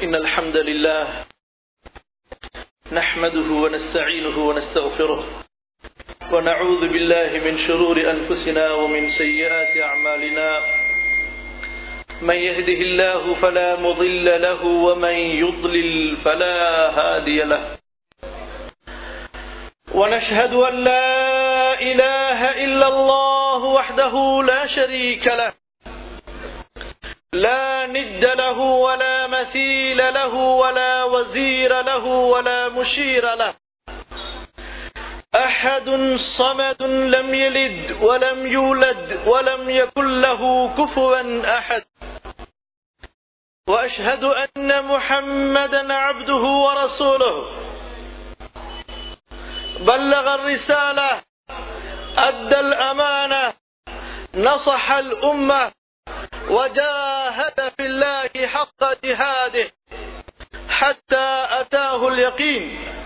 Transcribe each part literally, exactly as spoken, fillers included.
إن الحمد لله نحمده ونستعينه ونستغفره ونعوذ بالله من شرور أنفسنا ومن سيئات أعمالنا من يهده الله فلا مضل له ومن يضلل فلا هادي له ونشهد أن لا إله إلا الله وحده لا شريك له لا ند له ولا مثيل له ولا وزير له ولا مشير له أحد صمد لم يلد ولم يولد ولم يكن له كفوا أحد وأشهد أن محمدا عبده ورسوله بلغ الرسالة أدى الأمانة نصح الأمة وجاهد في الله حق جهاده حتى أتاه اليقين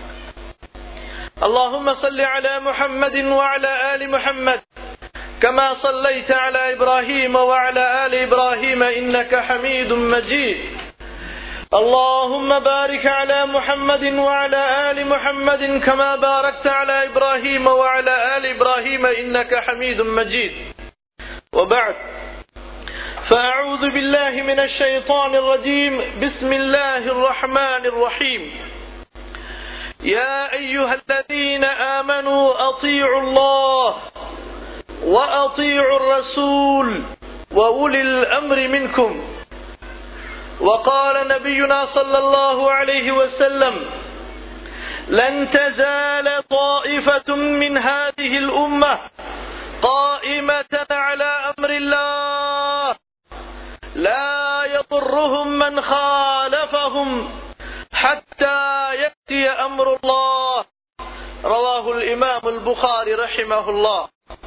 اللهم صل على محمد وعلى آل محمد كما صليت على إبراهيم وعلى آل إبراهيم إنك حميد مجيد اللهم بارك على محمد وعلى آل محمد كما باركت على إبراهيم وعلى آل إبراهيم إنك حميد مجيد وبعد فأعوذ بالله من الشيطان الرجيم بسم الله الرحمن الرحيم يا أيها الذين آمنوا أطيعوا الله وأطيعوا الرسول وأولي الأمر منكم وقال نبينا صلى الله عليه وسلم لن تزال طائفة من هذه الأمة قائمة على أمر الله لا يضرهم من خالفهم حتى يأتي أمر الله رواه الإمام البخاري رحمه الله.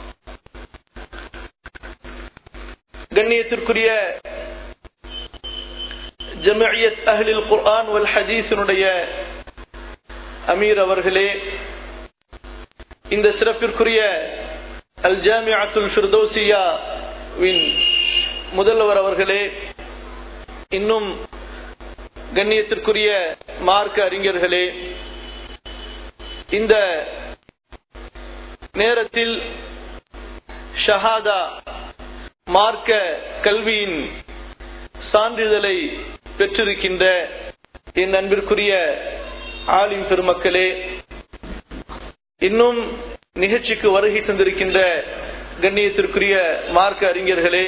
கண்ணியத்திற்குரிய ஜமஇய்யத் அஹ்லில் குர்ஆன் வல் ஹதீஸினுடைய அமீர் அவர்களே, இந்த சிறப்பிற்குரிய அல் ஜாமிஅத்துல் ஃபிர்தௌசியா வின் முதல்வர் அவர்களே, இன்னும் கண்ணியத்திற்குரிய மார்க்க அறிஞர்களே, இந்த நேரத்தில் ஷஹாதா மார்க்க கல்வியின் சான்றிதழை பெற்றிருக்கின்ற என் அன்பிற்குரிய ஆலிம் பெருமக்களே, இன்னும் நிகழ்ச்சிக்கு வருகை தந்திருக்கின்ற கண்ணியத்திற்குரிய மார்க்க அறிஞர்களே,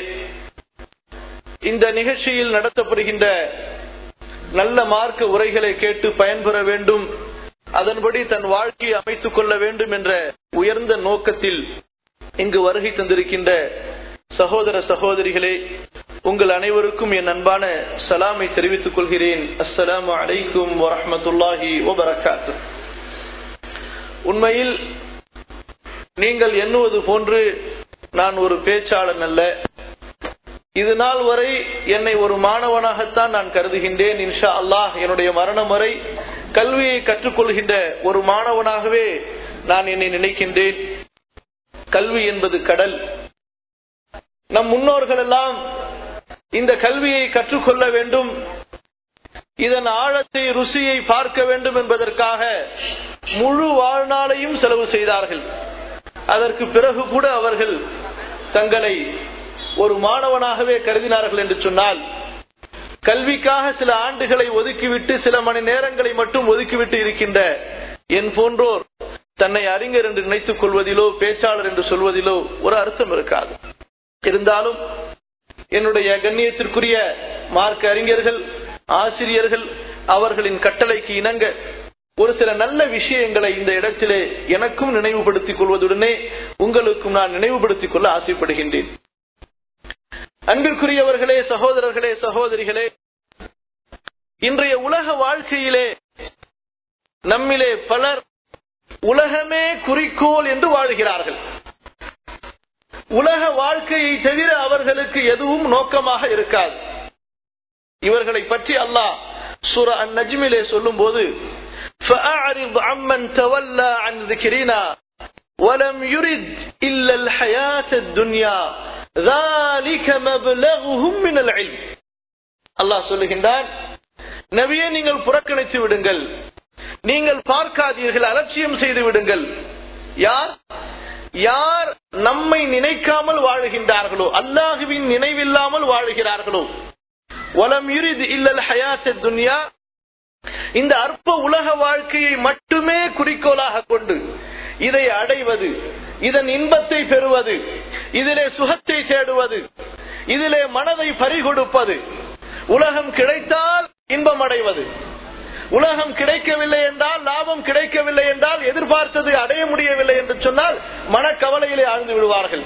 இந்த நிகழ்ச்சியில் நடத்தப்படுகின்ற நல்ல மார்க்க உரைகளை கேட்டு பயன்பெற வேண்டும், அதன்படி தன் வாழ்க்கையை அமைத்துக் கொள்ள வேண்டும் என்ற உயர்ந்த நோக்கத்தில் இங்கு வருகை தந்திருக்கின்ற சகோதர சகோதரிகளே, உங்கள் அனைவருக்கும் என் அன்பான சலாமை தெரிவித்துக் கொள்கிறேன். அஸ்ஸலாமு அலைக்கும் வரஹ்மத்துல்லாஹி வபரகாத்துஹ். உண்மையில் நீங்கள் எண்ணுவது போன்று நான் ஒரு பேச்சாளன் அல்ல. இது நாள் வரை என்னை ஒரு மாணவனாகத்தான் நான் கருதுகின்றேன். இன்ஷா அல்லாஹ் என்னுடைய மரணம் வரை கல்வியை கற்றுக்கொள்கின்ற ஒரு மாணவனாகவே நான் என்னை நினைக்கின்றேன். கல்வி என்பது கடல். நம் முன்னோர்கள் எல்லாம் இந்த கல்வியை கற்றுக்கொள்ள வேண்டும், இதன் ஆழத்தை ருசியை பார்க்க வேண்டும் என்பதற்காக முழு வாழ்நாளையும் செலவு செய்தார்கள். அதற்கு பிறகு கூட அவர்கள் தங்களை ஒரு மாணவனாகவே கருதினார்கள் என்று சொன்னால், கல்விக்காக சில ஆண்டுகளை ஒதுக்கிவிட்டு சில மணி நேரங்களை மட்டும் ஒதுக்கிவிட்டு இருக்கின்ற என் போன்றோர் தன்னை அறிஞர் என்று நினைத்துக் கொள்வதிலோ பேச்சாளர் என்று சொல்வதிலோ ஒரு அர்த்தம் இருக்காது. இருந்தாலும் என்னுடைய கண்ணியத்திற்குரிய மார்க்க அறிஞர்கள், ஆசிரியர்கள் அவர்களின் கட்டளைக்கு இணங்க ஒரு சில நல்ல விஷயங்களை இந்த இடத்திலே எனக்கும் நினைவுபடுத்திக் கொள்வதுடனே உங்களுக்கும் நான் நினைவுபடுத்திக் கொள்ள ஆசைப்படுகின்றேன். அன்பிற்குரியவர்களே, சகோதரர்களே, சகோதரிகளே, இன்றைய உலக வாழ்க்கையிலே நம்மிலே பலர் உலகமே குறிக்கோள் என்று வாழ்கிறார்கள். உலக வாழ்க்கையை தவிர அவர்களுக்கு எதுவும் நோக்கமாக இருக்காது. இவர்களை பற்றி அல்லாஹ் சூரா அன்-நஜ்மிலே சொல்லும் போது فَأَعْرِضْ عَمَّنْ تَوَلَّى عَنْ ذِكْرِنَا وَلَمْ يُرِدْ إِلَّا الْحَيَاةَ الدُّنْيَا ذَلِكَ مَبْلَغُهُمْ مِنَ الْعِلْمِ. அல்லாஹ் சொல்லுகின்றான், நபியே நீங்கள் புறக்கணித்து விடுங்கள், நீங்கள் பார்க்காதீர்கள், அலட்சியம் செய்து விடுங்கள். யார் யார் நம்மை நினைக்காமல் வாழுகின்றார்களோ, அல்லாஹுவின் நினைவில்லாமல் வாழுகிறார்களோ, வலம் யுரித் இல்லல் ஹயாத்தத் துன்யா, இந்த அற்ப உலக வாழ்க்கையை மட்டுமே குறிக்கோளாக கொண்டு இதை அடைவது, இதன் இன்பத்தை பெறுவது, இதிலே சுகத்தை தேடுவது, இதிலே மனதை பறிகொடுப்பது, உலகம் கிடைத்தால் இன்பம் அடைவது, உலகம் கிடைக்கவில்லை என்றால், லாபம் கிடைக்கவில்லை என்றால், எதிர்பார்த்தது அடைய முடியவில்லை என்று சொன்னால் மனக்கவலையிலே ஆழ்ந்து விடுவார்கள்,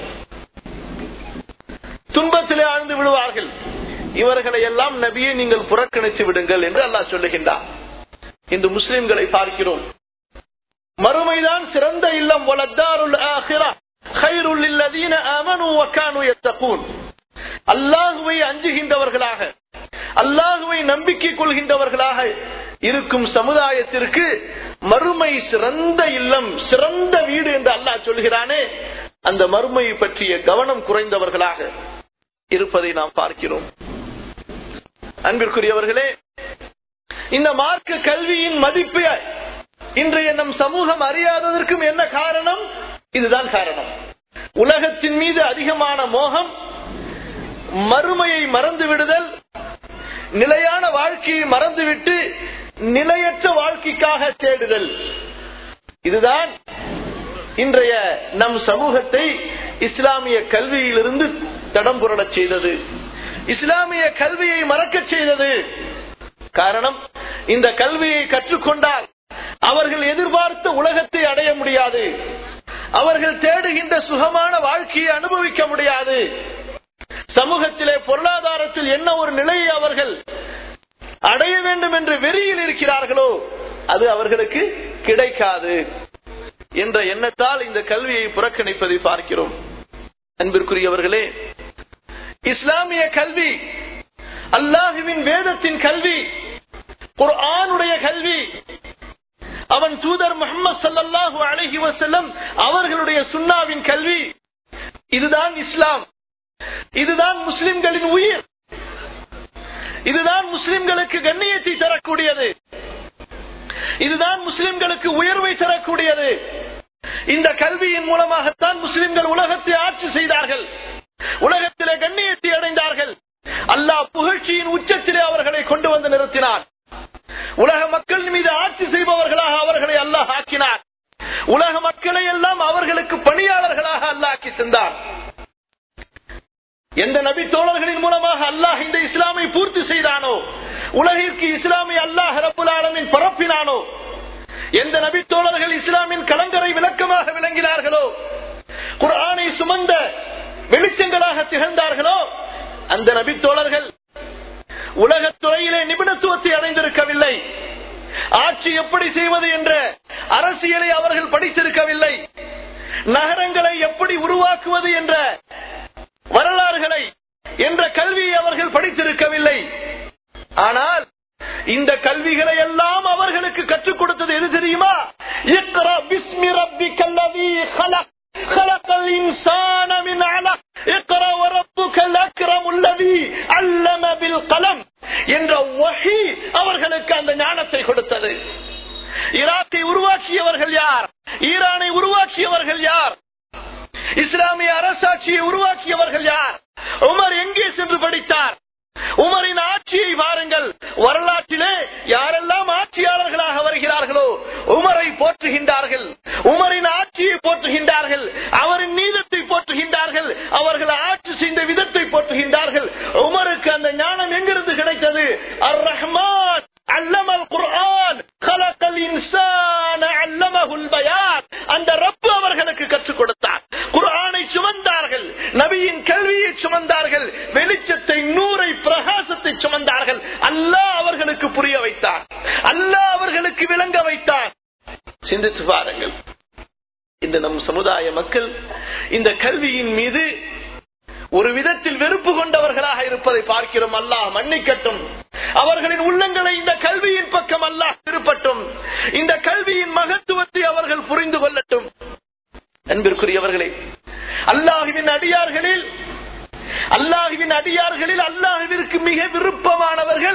துன்பத்திலே ஆழ்ந்து விடுவார்கள். இவர்களை எல்லாம் நபியை நீங்கள் புறக்கணித்து விடுங்கள் என்று அல்லாஹ் சொல்லுகின்றார். இன்று முஸ்லிம்களை பார்க்கிறோம், மறுமைதான் சிறந்த இல்லம், வலத்தாருல் ஆகிரா கைருல் லில்லதீன ஆமனூ வகானூ யத்தகூன். அல்லாஹ்வை அஞ்சுகின்றவர்களாக, அல்லாஹ்வை நம்பிக்கை கொள்கின்றவர்களாக இருக்கும் சமுதாயத்திற்கு மறுமை சிறந்த இல்லம், சிறந்த வீடு என்று அல்லாஹ் சொல்கிறானே, அந்த மறுமையை பற்றிய கவனம் குறைந்தவர்களாக இருப்பதை நாம் பார்க்கிறோம். அன்பிற்குரியவர்களே, இந்த மார்க்க கல்வியின் மதிப்பு இன்றைய நம் சமூகம் அறியாததற்கும் என்ன காரணம்? இதுதான் காரணம். உலகத்தின் மீது அதிகமான மோகம், மறுமையை மறந்து விடுதல், நிலையான வாழ்க்கையை மறந்துவிட்டு நிலையற்ற வாழ்க்கைக்காக தேடுதல், இதுதான் இன்றைய நம் சமூகத்தை இஸ்லாமிய கல்வியிலிருந்து தடம் புரளச் செய்தது, இஸ்லாமிய கல்வியை மறக்க செய்தது. காரணம், இந்த கல்வியை கற்றுக்கொண்டால் அவர்கள் எதிர்பார்த்த உலகத்தை அடைய முடியாது, அவர்கள் தேடுகின்ற சுகமான வாழ்க்கையை அனுபவிக்க முடியாது, சமூகத்திலே பொருளாதாரத்தில் என்ன ஒரு நிலையை அவர்கள் அடைய வேண்டும் என்று வெறியில் இருக்கிறார்களோ அது அவர்களுக்கு கிடைக்காது என்ற எண்ணத்தால் இந்த கல்வியை புறக்கணிப்பதை பார்க்கிறோம். அன்பிற்குரியவர்களே, இஸ்லாமிய கல்வி, அல்லாஹுவின் வேதத்தின் கல்வி, குர்ஆனுடைய கல்வி, அவன் தூதர் முஹம்மது ஸல்லல்லாஹு அலைஹி வஸல்லம் அவர்களுடைய சுன்னாவின் கல்வி, இதுதான் இஸ்லாம், இதுதான் முஸ்லிம்களின் உயிர், இதுதான் முஸ்லிம்களுக்கு கண்ணியத்தை தரக்கூடியது, இதுதான் முஸ்லிம்களுக்கு உயர்வை தரக்கூடியது. இந்த கல்வியின் மூலமாகத்தான் முஸ்லிம்கள் உலகத்தை ஆட்சி செய்தார்கள், உலகத்திலே கண்ணியத்தை அடைந்தார்கள். அல்லாஹ் புகழ்ச்சியின் உச்சத்திலே அவர்களை கொண்டு வந்து நிறுத்தினார். உலக மக்கள் மீது ஆட்சி செய்பவர்களாக அவர்களை அல்லாஹ் ஆக்கினார். உலக மக்களை எல்லாம் அவர்களுக்கு பணியாளர்களாக அல்லாஹ் ஆக்கி தந்தார். எந்த நபி தோழர்களின் மூலமாக அல்லாஹ் இந்த இஸ்லாமை பூர்த்தி செய்தானோ, உலகிற்கு இஸ்லாமை அல்லாஹ் ரப்புல் ஆலமீன் பரப்பினானோ, எந்த நபி தோழர்கள் இஸ்லாமின் கலங்கரை விளக்கமாக விளங்கினார்களோ, குர்ஆனை சுமந்த வெளிச்சங்களாக திகழ்ந்தார்களோ, அந்த நபி தோழர்கள் உலகத்துறையிலே நிபுணத்துவத்தை அடைந்திருக்கவில்லை, ஆட்சி எப்படி செய்வது என்ற அரசியலை அவர்கள் படித்திருக்கவில்லை, நகரங்களை எப்படி உருவாக்குவது என்ற வரலாறுகளை என்ற கல்வியை அவர்கள் படித்திருக்கவில்லை. ஆனால் இந்த கல்விகளை எல்லாம் அவர்களுக்கு கற்றுக் கொடுத்தது எது தெரியுமா? இக்ரா பிஸ்மி ரப்பிக்கல்லதீ خلق خلق الانسان من علق اقرا وربك الاكرم الذي علم بالقلم என்ற வஹி அவர்களுக்கு அந்த ஞானத்தை கொடுத்தது. ஈராக்கை உருவாக்கியவர்கள் யார்? ஈரானை உருவாக்கியவர்கள் யார்? இஸ்லாமிய அரசாட்சியை உருவாக்கியவர்கள் யார்? உமர் எங்கே சென்று படித்தார்? உமரின் ஆட்சியை பாருங்கள். வரலாற்றிலே யாரெல்லாம் ஆட்சியாளர்களாக வருகிறார்களோ உமரை போற்றுகின்றார்கள், உமரின் ஆட்சியை போற்றுகின்றார்கள், அவரின் நீதத்தை போற்றுகின்றார்கள், அவர்கள் ஆட்சி செய்த விதத்தை போற்றுகின்றார்கள். உமருக்கு அந்த ஞானம் எங்கிருந்து கிடைத்தது? அர் ரஹ்மான் அல்லமல் குர்ஆன் خلقல் இன்சான அல்லமஹுல் பயான். அந்த ரப்பு அவர்களுக்கு கற்றுக் கொடுத்தார். குர்ஆனை சுமந்தார்கள், நபியின் கல்வியை சுமந்தார்கள், வெளிச்சத்தை, நூரை, பிரகாசத்தை சுமந்தார்கள். அல்லாஹ் அவர்களுக்கு புரிய வைத்தார், அல்லாஹ் அவர்களுக்கு விளங்க வைத்தார். சிந்தித்து பாருங்கள், இந்த நம் சமுதாய மக்கள் இந்த கல்வியின் மீது ஒரு விதத்தில் வெறுப்பு கொண்டவர்களாக இருப்பதை பார்க்கிறோம். அல்லாஹ் மன்னிக்கட்டும், அவர்களின் உள்ளங்களை இந்த கல்வியின் பக்கம் அல்லாஹ் திருப்பட்டும், இந்த கல்வியின் மகத்துவத்தை அவர்கள் புரிந்து கொள்ளட்டும். அன்பிற்குரியவர்களே, அல்லாஹ்வின் அடியார்களில் அல்லாஹ்வின் அடியார்களில் அல்லாஹ்விற்கு மிக விருப்பமானவர்கள்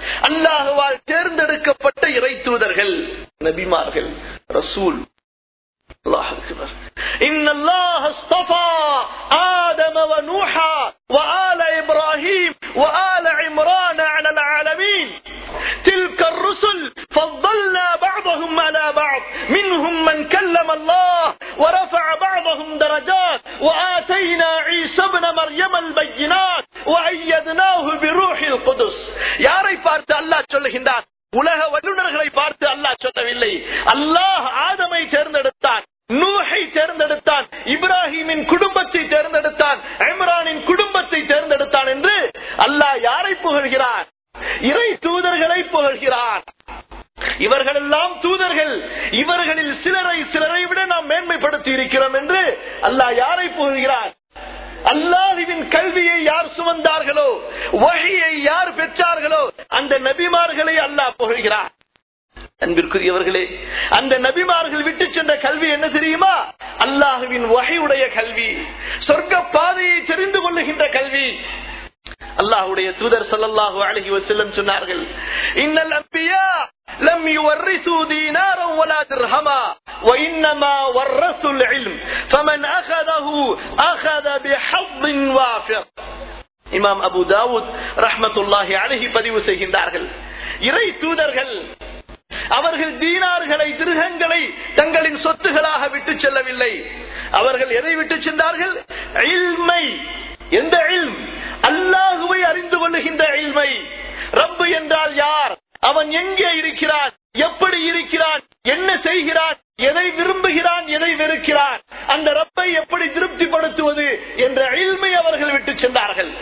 அல்லாஹ்வால் தேர்ந்தெடுக்கப்பட்ட இறை தூதர்கள், நபிமார்கள், ரசூல். அல்லாஹ் அக்பர். இன்னல்லாஹ் அஸ்தஃபா ஆதம வ நூஹா வ ஆல இப்ராஹீம் வ ஆல இம்ரான் அலல் ஆலமீன். تلك الرسل فضلنا بعضهم على بعض منهم من كلم الله ورفع بعضهم درجات وآتينا عيسى ابن مريم البينات وأيدناه بروح القدس. யாரை பார்த்து அல்லாஹ் சொல்லுகின்றார்? உலக வல்லுநர்களை பார்த்து அல்லாஹ் சொல்லவில்லை. அல்லாஹ் ஆதமை தேர்ந்தெடுத்தான், நூஹை தேர்ந்தெடுத்தான், இப்ராஹிமின் குடும்பத்தை தேர்ந்தெடுத்தான், இம்ரானின் குடும்பத்தை தேர்ந்தெடுத்தான் என்று அல்லாஹ் யாரை புகழ்கிறார்? இறை தூதர்களை புகழ்கிறார். இவர்கள் எல்லாம் தூதர்கள், இவர்களில் சிலரை சிலரை விட நாம் மேன்மைப்படுத்தி இருக்கிறோம் என்று அல்லாஹ் யாரை புகழ்கிறார்? அல்லாஹ்வின் கல்வியை யார் சுமந்தார்களோ, வஹியை யார் பெற்றார்களோ அந்த நபிமார்களை அல்லாஹ் புகழ்கிறார். அன்பிற்குரியவர்களே, அந்த நபிமார்கள் விட்டு சென்ற கல்வி என்ன தெரியுமா? அல்லாஹ்வின் வஹியுடைய கல்வி, சொர்க்க பாதையை தெரிந்து கொள்ளுகின்ற கல்வி. அல்லாஹ்வுடைய தூதர் ஸல்லல்லாஹு அலைஹி வஸல்லம் சொன்னார்கள், இன்னல் அன்பியா லம் யுவர்ரிசு தீனாரன் வலா திர்ஹமா வ இன்னமா வர்ரசுல் இல்ம் ஃபமன் அகதஹு அகத பிஹஃதின் வாஃபிர். இமாம் அபூ தாவூத் ரஹ்மத்துல்லாஹி அலைஹி பதிவு செய்கின்றார்கள், இறை தூதர்கள் அவர்கள் தீனார்களை, திர்ஹங்களை தங்களின் சொத்துகளாக விட்டு செல்லவில்லை. அவர்கள் எதை விட்டு சென்றார்கள்? இல்மை. எந்த இல்ம்? அல்லாஹுவை அறிந்து கொள்ளுகின்ற இல்மை. ரப்பு என்றால் யார், அவன் எங்கே இருக்கிறான், எப்படி இருக்கிறான், என்ன செய்கிறான், எதை விரும்புகிறான், எதை வெறுக்கிறான், அந்த ரப்பை எப்படி திருப்திப்படுத்துவது என்ற இல்மை அவர்கள் விட்டு சென்றார்கள்.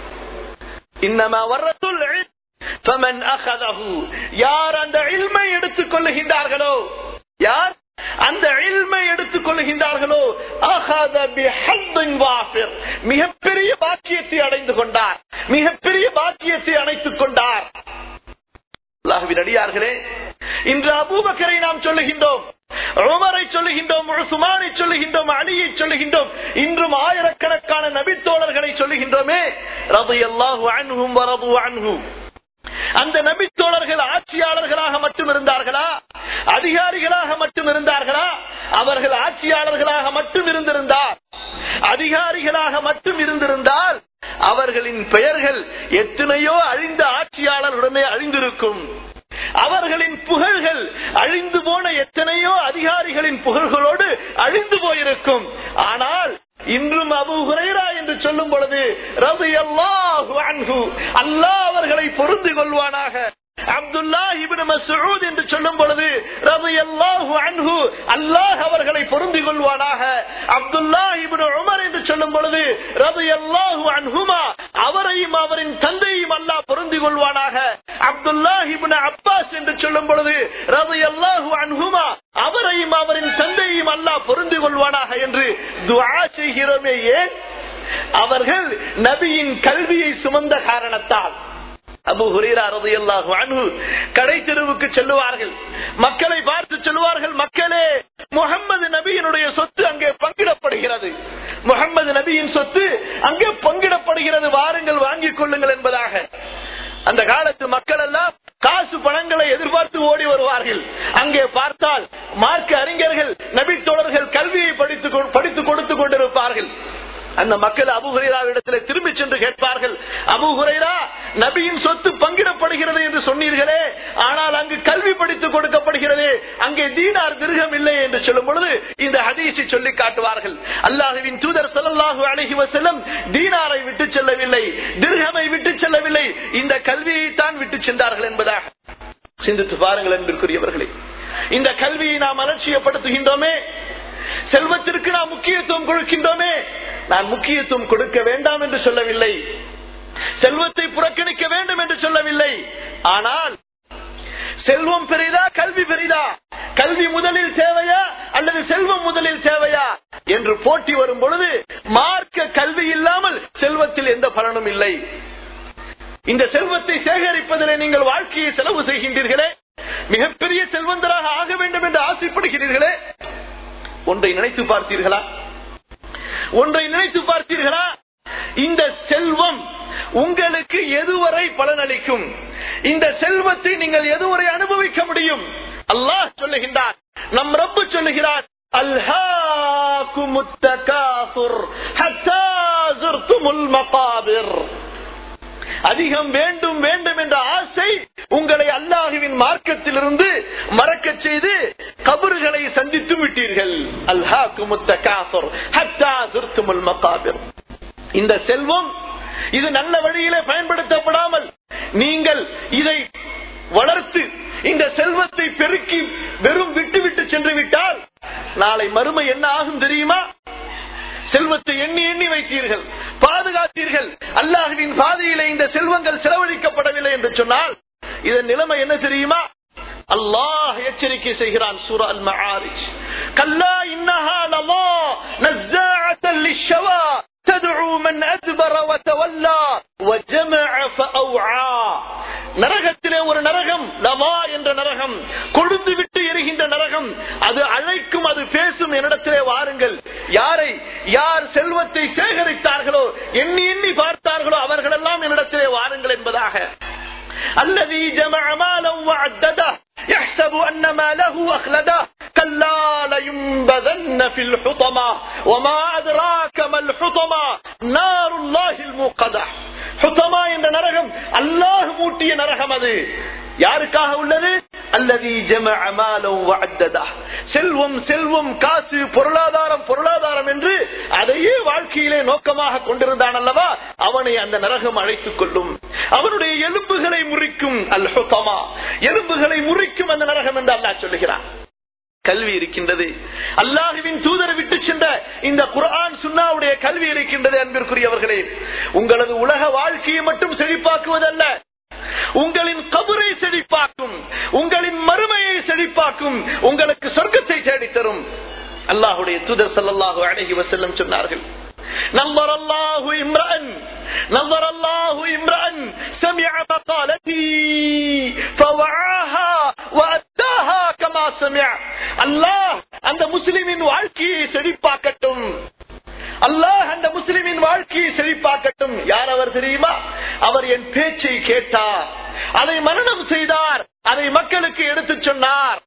இன்னமா வர்ரத்துல் இல்ம் ஃபமன் அகதஹு. யார் அந்த இல்மை எடுத்துக் கொள்ளுகின்றார்களோ, யார் அந்த இல்மை எடுத்துக் கொள்ளுகின்றார்களோ, அகத பிஹஃதின் வாஃபிர், மிகப்பெரிய பாக்கியத்தை அடைந்து கொண்டார், மிகப்பெரிய பாக்கியத்தை அணைத்துக் கொண்டார். அல்லாஹ்வின் அடியார்களே, இன்று அபூபக்கரை நாம் சொல்லுகின்றோம், உமரை சொல்லுகின்றோம், உஸ்மானை சொல்லுகின்றோம், அலியை சொல்லுகின்றோம், இன்றும் ஆயிரக்கணக்கான நபித்தோழர்களை சொல்லுகின்றோமே. ரலியல்லாஹு அன்ஹும் வ ரது அன்ஹு. அந்த நபித்தோழர்கள் ஆட்சியாளர்களாக மட்டும் இருந்தார்களா, அதிகாரிகளாக மட்டும் இருந்தார்களா? அவர்கள் ஆட்சியாளர்களாக மட்டும் இருந்திருந்தார், அதிகாரிகளாக மட்டும் இருந்திருந்தால் அவர்களின் பெயர்கள் எத்தனையோ அழிந்த ஆட்சியாளர்களுடனே அழிந்திருக்கும். அவர்களின் புகழ்கள் அழிந்து போன எத்தனையோ அதிகாரிகளின் புகழ்களோடு அழிந்து போயிருக்கும். ஆனால் இன்றும் அபூ ஹுரைரா என்று சொல்லும் பொழுது ரலியல்லாஹு அன்ஹு, அல்லாஹ் அவர்களை பொருந்திக் கொள்வானாக. அப்துல்லாஹ் இப்னு மஸ்ஊத் என்று சொல்லும் பொழுது ரலியல்லாஹு அன்ஹு, அல்லாஹ் அவர்களை பொருந்திக் கொள்வானாக. அப்துல்லாஹ் இப்னு உமர் என்று சொல்லும் பொழுது ரலியல்லாஹு அன்ஹுமா, அவரையும் அவரின் தந்தையும் அல்லாஹ் பொருந்திக் கொள்வானாக. அப்துல்லாஹ் இப்னு அப்பாஸ் என்று சொல்லும் பொழுது ரலியல்லாஹு அன்ஹுமா, அவரையும் அவரின் தந்தையும் அல்லாஹ் பொருந்திக் கொள்வானாக என்று துஆ செய்கிறோமே. ஏன்? அவர்கள் நபியின் கல்வியை சுமந்த காரணத்தால். அபூ ஹுரைரா ரலியல்லாஹு அன்ஹு கடை தெருவுக்கு செல்லுவார்கள், மக்களை பார்த்து சொல்லுவார்கள், மக்களே, முஹம்மது நபியினுடைய சொத்து அங்கே பங்கிடப்படுகிறது, முஹம்மது நபியின் சொத்து அங்கே பங்கிடப்படுகிறது, வாருங்கள் வாங்கிக் கொள்ளுங்கள் என்பதாக. அந்த காலத்து மக்கள் எல்லாம் காசு பணங்களை எதிர்பார்த்து ஓடி வருவார்கள். அங்கே பார்த்தால் மார்க்க அறிஞர்கள், நபித்தோழர்கள் கல்வியை படித்து படித்து கொடுத்து கொண்டிருப்பார்கள். அந்த மக்கள் அபூ ஹுரைராவிடத்தில் திரும்பி சென்று கேட்பார்கள், அபூ ஹுரைரா, நபியின் சொத்து பங்கிடப்படுகிறது என்று சொன்னீர்களே, ஆனால் அங்கு கல்வி படித்து கொடுக்கப்படுகிறது, அங்கே தீனார் திர்ஹம் இல்லை என்று சொல்லும் பொழுது இந்த ஹதீஸை சொல்லி காட்டுவார்கள். அல்லாஹ்வின் தூதர் ஸல்லல்லாஹு அலைஹி வஸல்லம் தீனாரை விட்டு செல்லவில்லை, திர்ஹமை விட்டு செல்லவில்லை, இந்த கல்வியை தான் விட்டு சென்றார்கள் என்பதாக சிந்தித்து பாருங்கள் அன்பிற்குரியவர்களே. இந்த கல்வியை நாம் அலட்சியப்படுத்துகின்றோமே, செல்வத்திற்கு நாம் முக்கியத்துவம் கொடுக்கின்றோமே. நான் முக்கியத்துவம் கொடுக்க வேண்டாம் என்று சொல்லவில்லை, செல்வத்தை புறக்கணிக்க வேண்டும் என்று சொல்லவில்லை. ஆனால் செல்வம் பெரிதா, கல்வி பெரிதா, கல்வி முதலில் தேவையா அல்லது செல்வம் முதலில் தேவையா என்று போட்டி வரும் பொழுது மார்க்க கல்வி இல்லாமல் செல்வத்தில் எந்த பலனும் இல்லை. இந்த செல்வத்தை சேகரிப்பதிலே நீங்கள் வாழ்க்கையை செலவு செய்கின்றீர்களே, மிகப்பெரிய செல்வந்தராக ஆக வேண்டும் என்று ஆசைப்படுகிறீர்களே, ஒன்றை நினைத்து பார்த்தீர்களா? ஒன்றை நினைத்து பார்த்தீர்களா? இந்த செல்வம் உங்களுக்கு எதுவரை பலனளிக்கும், இந்த செல்வத்தை நீங்கள் எதுவரை அனுபவிக்க முடியும்? அல்லாஹ் சொல்லுகின்றார், நம் ரப்பு சொல்லுகிறார், அல்ஹாகுமுத் தகாசுர் ஹத்தா ஸுர்துமுல் மகாபிர். அதிகம் வேண்டும் வேண்டும் என்ற ஆசை உங்களை அல்லாஹ்வின் மார்க்கத்திலிருந்து மறக்கச் செய்து கபர்களை சந்தித்து விட்டீர்கள். அல்ஹாகுமுத் தகாசுர் ஹத்தா ஸுர்துமுல் மகாபிர். இந்த செல்வம் இது நல்ல வழியிலே பயன்படுத்தப்படாமல் நீங்கள் இதை வளர்த்து இந்த செல்வத்தை பெருக்கி வெறும் விட்டுவிட்டு சென்று விட்டால் நாளை மறுமை என்ன ஆகும் தெரியுமா? செல்வத்தை எண்ணி எண்ணி வைத்தீர்கள், பாதுகாத்தீர்கள், அல்லாஹ்வின் பாதையிலே இந்த செல்வங்கள் செலவழிக்கப்படவில்லை என்று சொன்னால் இதன் நிலைமை என்ன தெரியுமா? அல்லாஹ் எச்சரிக்கை செய்கிறான் சூரா அல் மஆரிஜ், கல்லா இன்னஹா லமா நஸ்ஸாஅத்தல் லிஷ்ஷவா ததுஉ மன் அத்பர வதவல்லா வஜமஅ ஃபஅவ்ஆ. நரகத்திலே ஒரு நரகம், லமா என்ற நரகம், கொழுந்து விட்டு எரிகின்ற நரகம், அது அழைக்கும், அது பேசும், என்னிடத்திலே வாருங்கள். யாரை? யார் செல்வத்தை சேகரித்தார்களோ, எண்ணி எண்ணி பார்த்தார்களோ அவர்களெல்லாம் என்னிடத்திலே வாருங்கள் என்பதாக. அல்லதி ஜமஅ மாலன் வஅத்ததஹு يحسب أن ماله أخلده كلا لينبذن في الحطمة وما أدراك ما الحطمة نار الله الموقدة. حطمة என்ற நரகம் அல்லாஹ் மூட்டிய நரகம். அது யாருக்காக உள்ளது? அல்லதி ஜமஅ மாலன் வஅத்ததஹு. செல்வம் செல்வம், காசு, பொருளாதாரம் பொருளாதாரம் என்று அதையே வாழ்க்கையிலே நோக்கமாக கொண்டிருந்தான் அல்லவா, அவனை அந்த நரகம் அழைத்துக் கொள்ளும், அவனுடைய எலும்புகளை முறிக்கும். அல் ஹுதமா, எலும்புகளை முறிக்கும் அந்த நரகம் என்று அல்லாஹ் சொல்லுகிறான். கல்வி இருக்கின்றது, அல்லாஹ்வின் தூதர் விட்டு சென்ற இந்த குர்ஆன் சுன்னாவுடைய கல்வி இருக்கின்றது. அன்பிற்குரியவர்களே, உங்களது உலக வாழ்க்கையை மட்டும் செழிப்பாக்குவதல்ல, உங்களின் கபரை செழிப்பாக்கும், உங்களின் மறுமையை செழிப்பாக்கும், உங்களுக்கு சொர்க்கத்தை தேடித்தரும். அல்லாஹ்வுடைய தூதர் ஸல்லல்லாஹு அலைஹி வஸல்லம் சொன்னார்கள், நல்லரல்லாஹு இம்ரஅன் நல்லரல்லாஹு இம்ரஅன் சமிஅ மகாலதி ஃபவஆஹா வஅத்தாஹா கமா சமிஅ. அல்லாஹ் அந்த முஸ்லிமின் வாழ்க்கையை செழிப்பாக்கட்டும், அல்லாஹ் அந்த முஸ்லிமின் வாழ்க்கையை செழிப்பாக்கட்டும். யார் அவர் தெரியுமா? அவர் என் பேச்சை கேட்டார், அதை மரணம் செய்தார், அதை மக்களுக்கு எடுத்துச் சொன்னார்.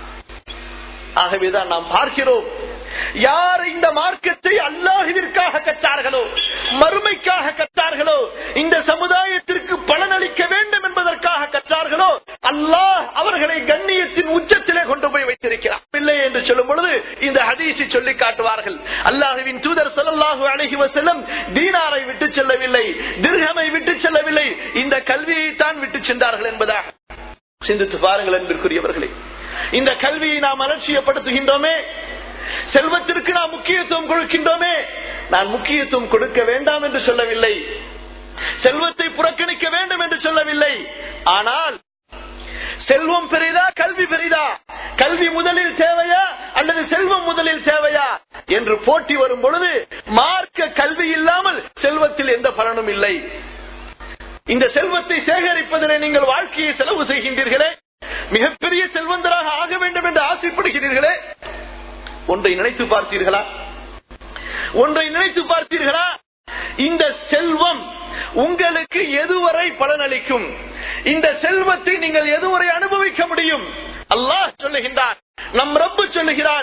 ஆகவேதான் நாம் பார்க்கிறோம், யார் இந்த மார்க்கத்தை அல்லாஹ்விற்காக கற்றார்களோ, மறுமைக்காக கற்றார்களோ, இந்த சமுதாயத்திற்கு பலனளிக்க வேண்டும் என்பதற்காக கற்றார்களோ, அல்லாஹ் அவர்களை கண்ணியத்தின் உச்சத்திலே கொண்டு போய் வைத்திருக்கிறார். இல்லை என்று சொல்லும் பொழுது இந்த ஹதீஸை சொல்லி காட்டுவார்கள். அல்லாஹ்வின் தூதர் ஸல்லல்லாஹு அலைஹி வஸல்லம் தீனாரை விட்டு செல்லவில்லை, திர்ஹமை விட்டு செல்லவில்லை, இந்த கல்வியை தான் விட்டு சென்றார்கள் என்பதாக சிந்தித்து பாருங்கள். அன்பிற்குரியவர்களே, இந்த கல்வியை நாம் அலட்சியப்படுத்துகின்றோமே, செல்வத்திற்கு நாம் முக்கியத்துவம் கொடுக்கின்றோமே. நான் முக்கியத்துவம் கொடுக்க வேண்டாம் என்று சொல்லவில்லை, செல்வத்தை புறக்கணிக்க வேண்டும் என்று சொல்லவில்லை. ஆனால் செல்வம் பெரிதா கல்வி பெரிதா, கல்வி முதலில் தேவையா அல்லது செல்வம் முதலில் தேவையா என்று போட்டி வரும் பொழுது மார்க்க கல்வி இல்லாமல் செல்வத்தில் எந்த பலனும் இல்லை. இந்த செல்வத்தை சேகரிப்பதிலே நீங்கள் வாழ்க்கையை செலவு செய்கின்றீர்களே, மிகப்பெரிய செல்வந்தராக ஆக வேண்டும் என்று ஆசைப்படுகிறீர்களே, ஒன்றை நினைத்து பார்த்தீர்களா? ஒன்றை நினைத்து பார்த்தீர்களா? இந்த செல்வம் உங்களுக்கு எதுவரை பலனளிக்கும்? இந்த செல்வத்தை நீங்கள் எதுவரை அனுபவிக்க முடியும்? அல்லாஹ் சொல்லுகின்றார், நம் ரப்பு சொல்லுகிறார்,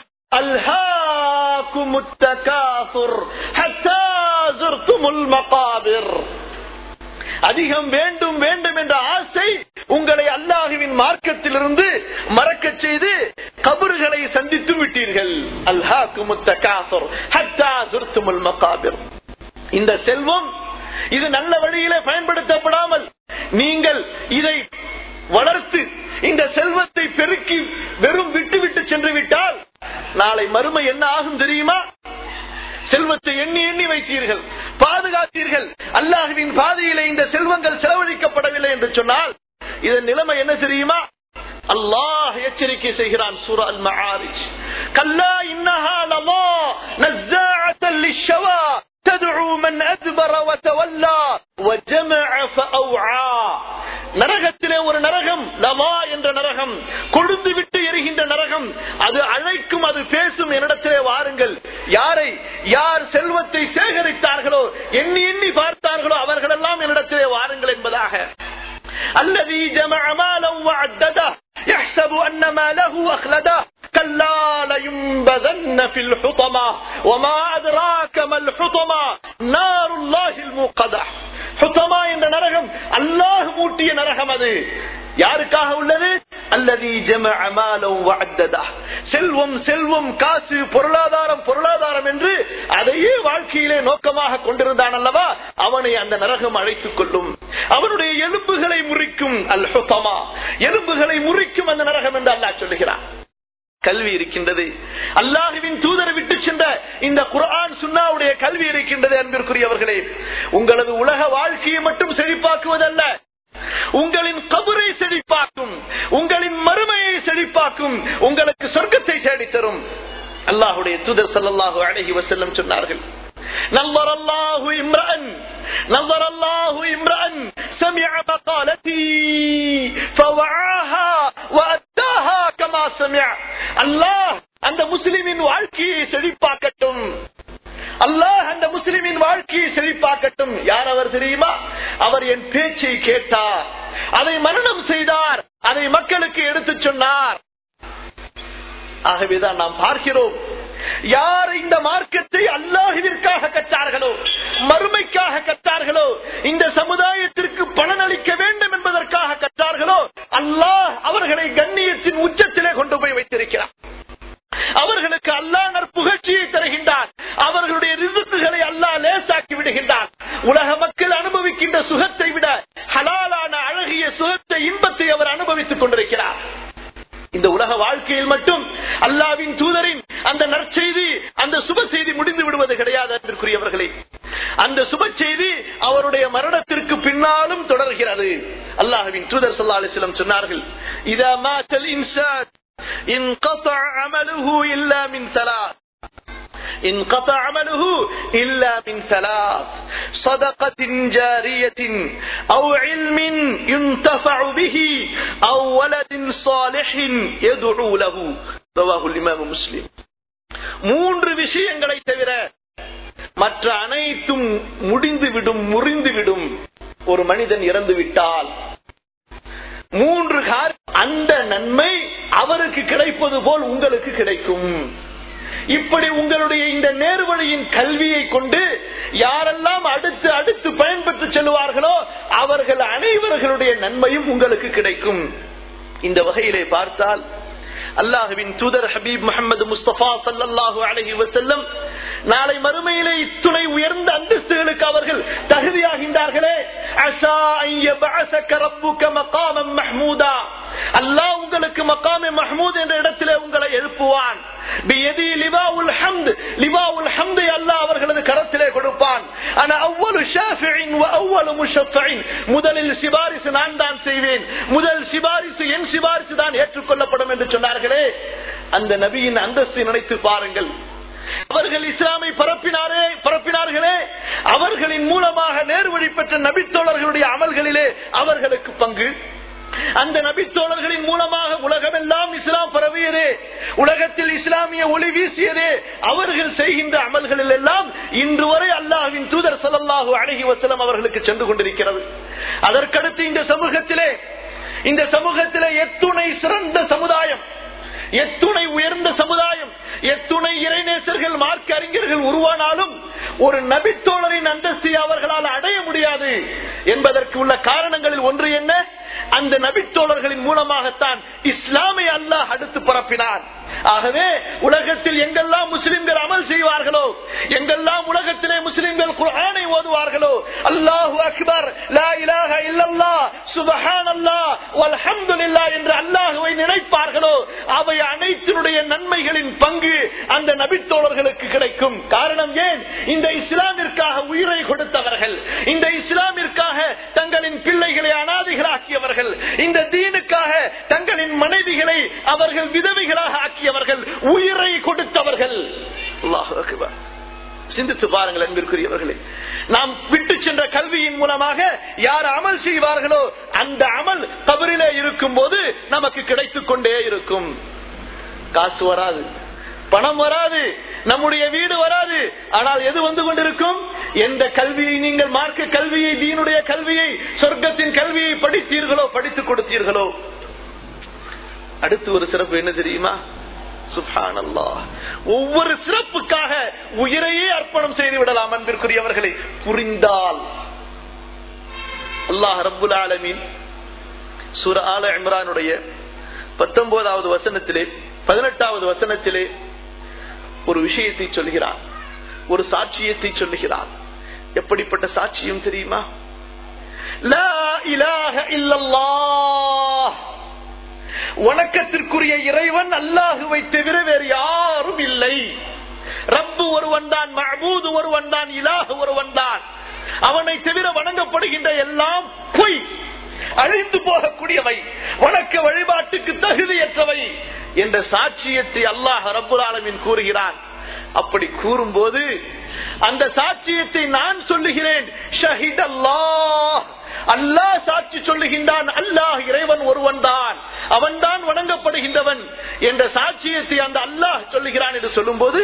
அல்ஹாகுமுத் தகாசுர் ஹத்தா ஸுர்துமுல் மகாபிர். அதிகம் வேண்டும் வேண்டும் என்ற ஆசை உங்களை அல்லாஹ்வின் மார்க்கத்திலிருந்து மறக்கச் செய்து கபர்களை சந்தித்து விட்டீர்கள். அல்ஹாகுமுத் தகாசுர் ஹத்தா ஸுர்துமுல் மகாபிர். இந்த செல்வம் இது நல்ல வழியிலே பயன்படுத்தப்படாமல் நீங்கள் இதை வளர்த்து இந்த செல்வத்தை பெருக்கி வெறும் விட்டுவிட்டு சென்று விட்டால் நாளை மறுமை என்ன ஆகும் தெரியுமா? செல்வத்தை எண்ணி எண்ணி வைத்தீர்கள், பாதுகாத்தீர்கள், அல்லாஹ்வின் பாதையிலே இந்த செல்வங்கள் செலவழிக்கப்படவில்லை என்று சொன்னால் இதன் நிலைமை என்ன தெரியுமா? அல்லாஹ் எச்சரிக்கை செய்கிறான் சூரா அல் மஆரிஜ், கல்லா இன்னஹா லமா நஸ்ஸாஅத்தல் லிஷ்ஷவா ததுஉ மன் அத்பர வதவல்லா வஜமஅ ஃபஅவ்ஆ. நரகத்திலே ஒரு நரகம், லமா என்ற நரகம், கொழுந்து விட்டு எரிகின்ற நரகம், அது அழைக்கும், அது பேசும், என்னிடத்திலே வாருங்கள். யாரை? யார் செல்வத்தை சேகரித்தார்களோ, எண்ணி எண்ணி பார்த்தார்களோ அவர்கள் எல்லாம் என்னிடத்திலே வாருங்கள் என்பதாக. அல்லதி ஜமஅ மாலன் வஅத்ததஹு யஹ்ஸபு அன்ன மாலஹு அக்லதஹு கல்லா லயும்பதன்ன ஃபில் ஹுதமா வமா அத்ராக மல் ஹுதமா நாருல்லாஹில் முகதஹ். ஹுதமா என்ற நரகம் அல்லாஹ் மூட்டிய நரகம். அது யாருக்காக உள்ளது? அல்லதி ஜமஅ மாலன் வஅத்ததஹு. செல்வம் செல்வம், காசு, பொருளாதாரம் பொருளாதாரம் என்று அதையே வாழ்க்கையிலே நோக்கமாக கொண்டிருந்தான் அல்லவா, அவனை அந்த நரகம் அழைத்துக் கொள்ளும். அவனுடைய எலும்புகளை முறிக்கும். அல் ஹுதமா, எலும்புகளை முறிக்கும் அந்த நரகம் என்று அல்லாஹ் சொல்லுகிறான். கல்வி இருக்கின்றது. அல்லாஹ்வின் தூதர் விட்டு சென்ற இந்த குர்ஆன் சுன்னாவுடைய கல்வி இருக்கின்றது. அன்பிற்குரியவர்களே, உங்களது உலக வாழ்க்கையை மட்டும் செழிப்பாக்குவதல்ல, உங்களின் கபரை செழிப்பாக்கும், உங்களின் மறுமையை செழிப்பாக்கும், உங்களுக்கு சொர்க்கத்தை தேடித்தரும். அல்லாஹ்வுடைய தூதர் ஸல்லல்லாஹு அலைஹி வஸல்லம் சொன்னார்கள், நல்லரல்லாஹு இம்ரஅன் நல்லரல்லாஹு இம்ரஅன் சமிஅ மகாலதி ஃபவஆஹா வஅத்தாஹா கமா சமிஅ. அல்லாஹ் அந்த முஸ்லிமின் வாழ்க்கையை செழிப்பாக்கட்டும். அல்லாஹ் அந்த முஸ்லிமின் வாழ்க்கையை செழிப்பாக்கட்டும். யார் அவர் தெரியுமா? அவர் என் பேச்சை கேட்டார், அதை மனனம் செய்தார், அதை மக்களுக்கு எடுத்து சொன்னார். ஆகவேதான் நாம் பார்க்கிறோம், யார் இந்த மார்க்கத்தை அல்லாஹ்விற்காக கற்றார்களோ, மறுமைக்காக கற்றார்களோ, இந்த சமுதாயத்திற்கு பலனளிக்க வேண்டும் என்பதற்காக கற்றார்களோ, அல்லாஹ் அவர்களை கண்ணியத்தின் உச்சத்திலே கொண்டு போய் வைத்திருக்கிறார். அவர்களுக்கு அல்லாஹ் நற்புகழ்ச்சியை தருகின்றான். அவர்களுடைய ரிஸ்குகளை அல்லாஹ் லேசாக்கி விடுகின்றான். உலக மக்கள் அனுபவிக்கின்ற சுகத்தை விட ஹலாலான அழகிய சுகத்தை, இன்பத்தை அவர் அனுபவித்துக் கொண்டிருக்கிறார். இந்த உலக வாழ்க்கையில் மட்டும் அல்லாஹ்வின் தூதரின் அந்த நற்செய்தி, அந்த சுப செய்தி முடிந்து விடுவது கிடையாது. அன்பிற்குரியவர்களே, அந்த சுப செய்தி அவருடைய மரணத்திற்கு பின்னாலும் தொடர்கிறது. அல்லாஹ்வின் தூதர் ஸல்லல்லாஹு அலைஹி வஸல்லம் சொன்னார்கள், இதா மாத்தல் இன்சான் انقطع عمله إلا من ثلاث انقطع عمله إلا من ثلاث صدقة جارية أو علم ينتفع به أو ولد صالح يدعو له رواه الإمام مسلم. மூன்று விஷயங்களை தவிர மற்ற அனைத்தும் முடிந்துவிடும், முறிந்துவிடும். ஒரு மனிதன் இறந்து விட்டால் மூன்று கார், அந்த நன்மை அவருக்கு கிடைப்பது போல் உங்களுக்கு கிடைக்கும். இப்படி உங்களுடைய இந்த நேர்வழியின் கல்வியை கொண்டு யாரெல்லாம் அடுத்து அடுத்து பயன்பெற்று செல்வார்களோ அவர்கள் அனைவர்களுடைய நன்மையும் உங்களுக்கு கிடைக்கும். இந்த வகையிலே பார்த்தால் அல்லாஹ்வின் தூதர் ஹபீப் முஹம்மது முஸ்தபா ஸல்லல்லாஹு அலைஹி வஸல்லம் நாளை மறுமையிலே இத்துணை உயர்ந்த அந்தஸ்துகளுக்கு அவர்கள் தகுதியாகின்றார்களே. அஸா அன் யபஅஸக ரப்புக மகாமன் மஹ்மூதா. அல்லாஹ் உங்களுக்கு மகாமே மஹ்மூத் என்ற இடத்திலே உங்களை எழுப்புவான். பியதி லிவாஉல் ஹம்த், லிவாஉல் ஹம்தை அல்லாஹ் அவர்களது கரத்திலே கொடுப்பான். அன அவ்வலு ஷாஃபிஇன் வ அவ்வலு முஷஃபஇன். முதலில் சிபாரிசு நான் தான் செய்வேன், முதல் சிபாரிசு என் சிபாரிசு தான் ஏற்றுக்கொள்ளப்படும் என்று சொன்னார்களே. அந்த நபியின் அந்தஸ்தை நினைத்து பாருங்கள். அவர்கள் இஸ்லாமை பரப்பினாரே பரப்பினார்களே அவர்களின் மூலமாக நேர்வழி பெற்ற நபித்தோழர்களுடைய அமல்களிலே அவர்களுக்கு பங்கு. அந்த நபித்தோழர்களின் மூலமாக உலகமெல்லாம் இஸ்லாம் பரவியதே, உலகத்தில் இஸ்லாமிய ஒளி வீசியதே. அவர்கள் செய்கின்ற அமல்களில் எல்லாம் இன்று வரை அல்லாஹ்வின் தூதர் ஸல்லல்லாஹு அலைஹி வஸல்லம் அவர்களுக்கு சென்று கொண்டிருக்கிறது. அதற்கடுத்து இந்த சமூகத்திலே இந்த சமூகத்திலே எத்துணை சிறந்த சமுதாயம், எத்துணை உயர்ந்த சமுதாயம், எத்துணை இறைநேசர்கள், மார்க்க அறிஞர்கள் உருவானாலும் ஒரு நபித்தோழரின் அந்தஸ்தை அவர்களால் அடைய முடியாது என்பதற்கு உள்ள காரணங்களில் ஒன்று என்ன? அந்த நபித்தோழர்களின் மூலமாகத்தான் இஸ்லாமை அல்லாஹ் அடுத்து பரப்பினார். ஆகவே உலகத்தில் எங்கெல்லாம் முஸ்லிம்கள் அமல் செய்வார்களோ, எங்கெல்லாம் உலகத்திலே முஸ்லிம்கள் குர்ஆனை ஓதுவார்களோ, அல்லாஹு அக்பர், லா இலாஹ இல்லல்லாஹ், சுப்ஹானல்லாஹ், வல்ஹம்துலில்லாஹ் என்று அல்லாஹ்வை நினைப்பார்களோ, அவை அனைத்தினுடைய நன்மைகளின் பங்கு அந்த நபித்தோழர்களுக்கு கிடைக்கும். காரணம் ஏன்? இந்த இஸ்லாமிற்காக உயிரை கொடுத்தவர்கள், இந்த இஸ்லாமிற்காக தங்களின் பிள்ளைகளை அனாதைகளாக்கியவர்கள், இந்த தீனுக்காக தங்களின் மனைவிகளை அவர்கள் விதவைகளாக ஆக்கியவர்கள், உயிரை கொடுத்தவர்கள். அல்லாஹு அக்பர். சிந்தித்து பாருங்கள் அன்பிற்குரியவர்களே, நாம் விட்டு சென்ற கல்வியின் மூலமாக யார் அமல் செய்வார்களோ அந்த அமல் கபரிலே இருக்கும் போது நமக்கு கிடைத்துக் கொண்டே இருக்கும். காசு வராது, பணம் வராது, நம்முடைய வீடு வராது. ஆனால் எது வந்து கொண்டிருக்கும்? எந்த கல்வியை நீங்கள் மார்க்க கல்வியை, தீனுடைய கல்வியை, சொர்க்கத்தின் கல்வியை படித்தீர்களோ, படித்துக் கொடுத்தீர்களோ. அடுத்து ஒரு சிறப்பு என்ன தெரியுமா? சுப்ஹானல்லாஹ், ஒவ்வொரு சிறப்புக்காக உயிரையே அர்ப்பணம் செய்து விடலாம் அன்பிற்குரியவர்களை புரிந்தால். அல்லாஹ் ரப்புல் ஆலமீன் சூரா ஆல இம்ரானுடைய பத்தொன்பதாவது வசனத்திலே, பதினெட்டாவது வசனத்திலே ஒரு விஷயத்தை சொல்கிறான், ஒரு சாட்சியத்தை சொல்லுகிறான். எப்படிப்பட்ட சாட்சியம் தெரியுமா? லா இலாஹ இல்லல்லாஹ், வணக்கத்திற்குரிய இறைவன் அல்லாஹுவை தவிர வேறு யாரும் இல்லை. ரப்பு ஒருவன் தான், மஅபூது ஒருவன் தான், இலாஹ் ஒருவன் தான். அவனை தவிர வணங்கப்படுகின்ற எல்லாம் பொய், அழிந்து போகக்கூடியவை, வணக்க வழிபாட்டுக்கு தகுதியற்றவை என்ற சாட்சியத்தை அல்லாஹ் ரப்புல் ஆலமீன் கூறுகிறான். அப்படி கூறும்போது அந்த சாட்சியத்தை நான் சொல்லுகிறேன். ஷஹீத் அல்லாஹ், அல்லாஹ் சாட்சி சொல்லுகின்றான், அல்லாஹ் இறைவன் ஒருவன் தான், அவன் தான் வணங்கப்படுகின்றவன் என்ற சாட்சியத்தை அந்த அல்லாஹ் சொல்லுகிறான் என்று சொல்லும் போது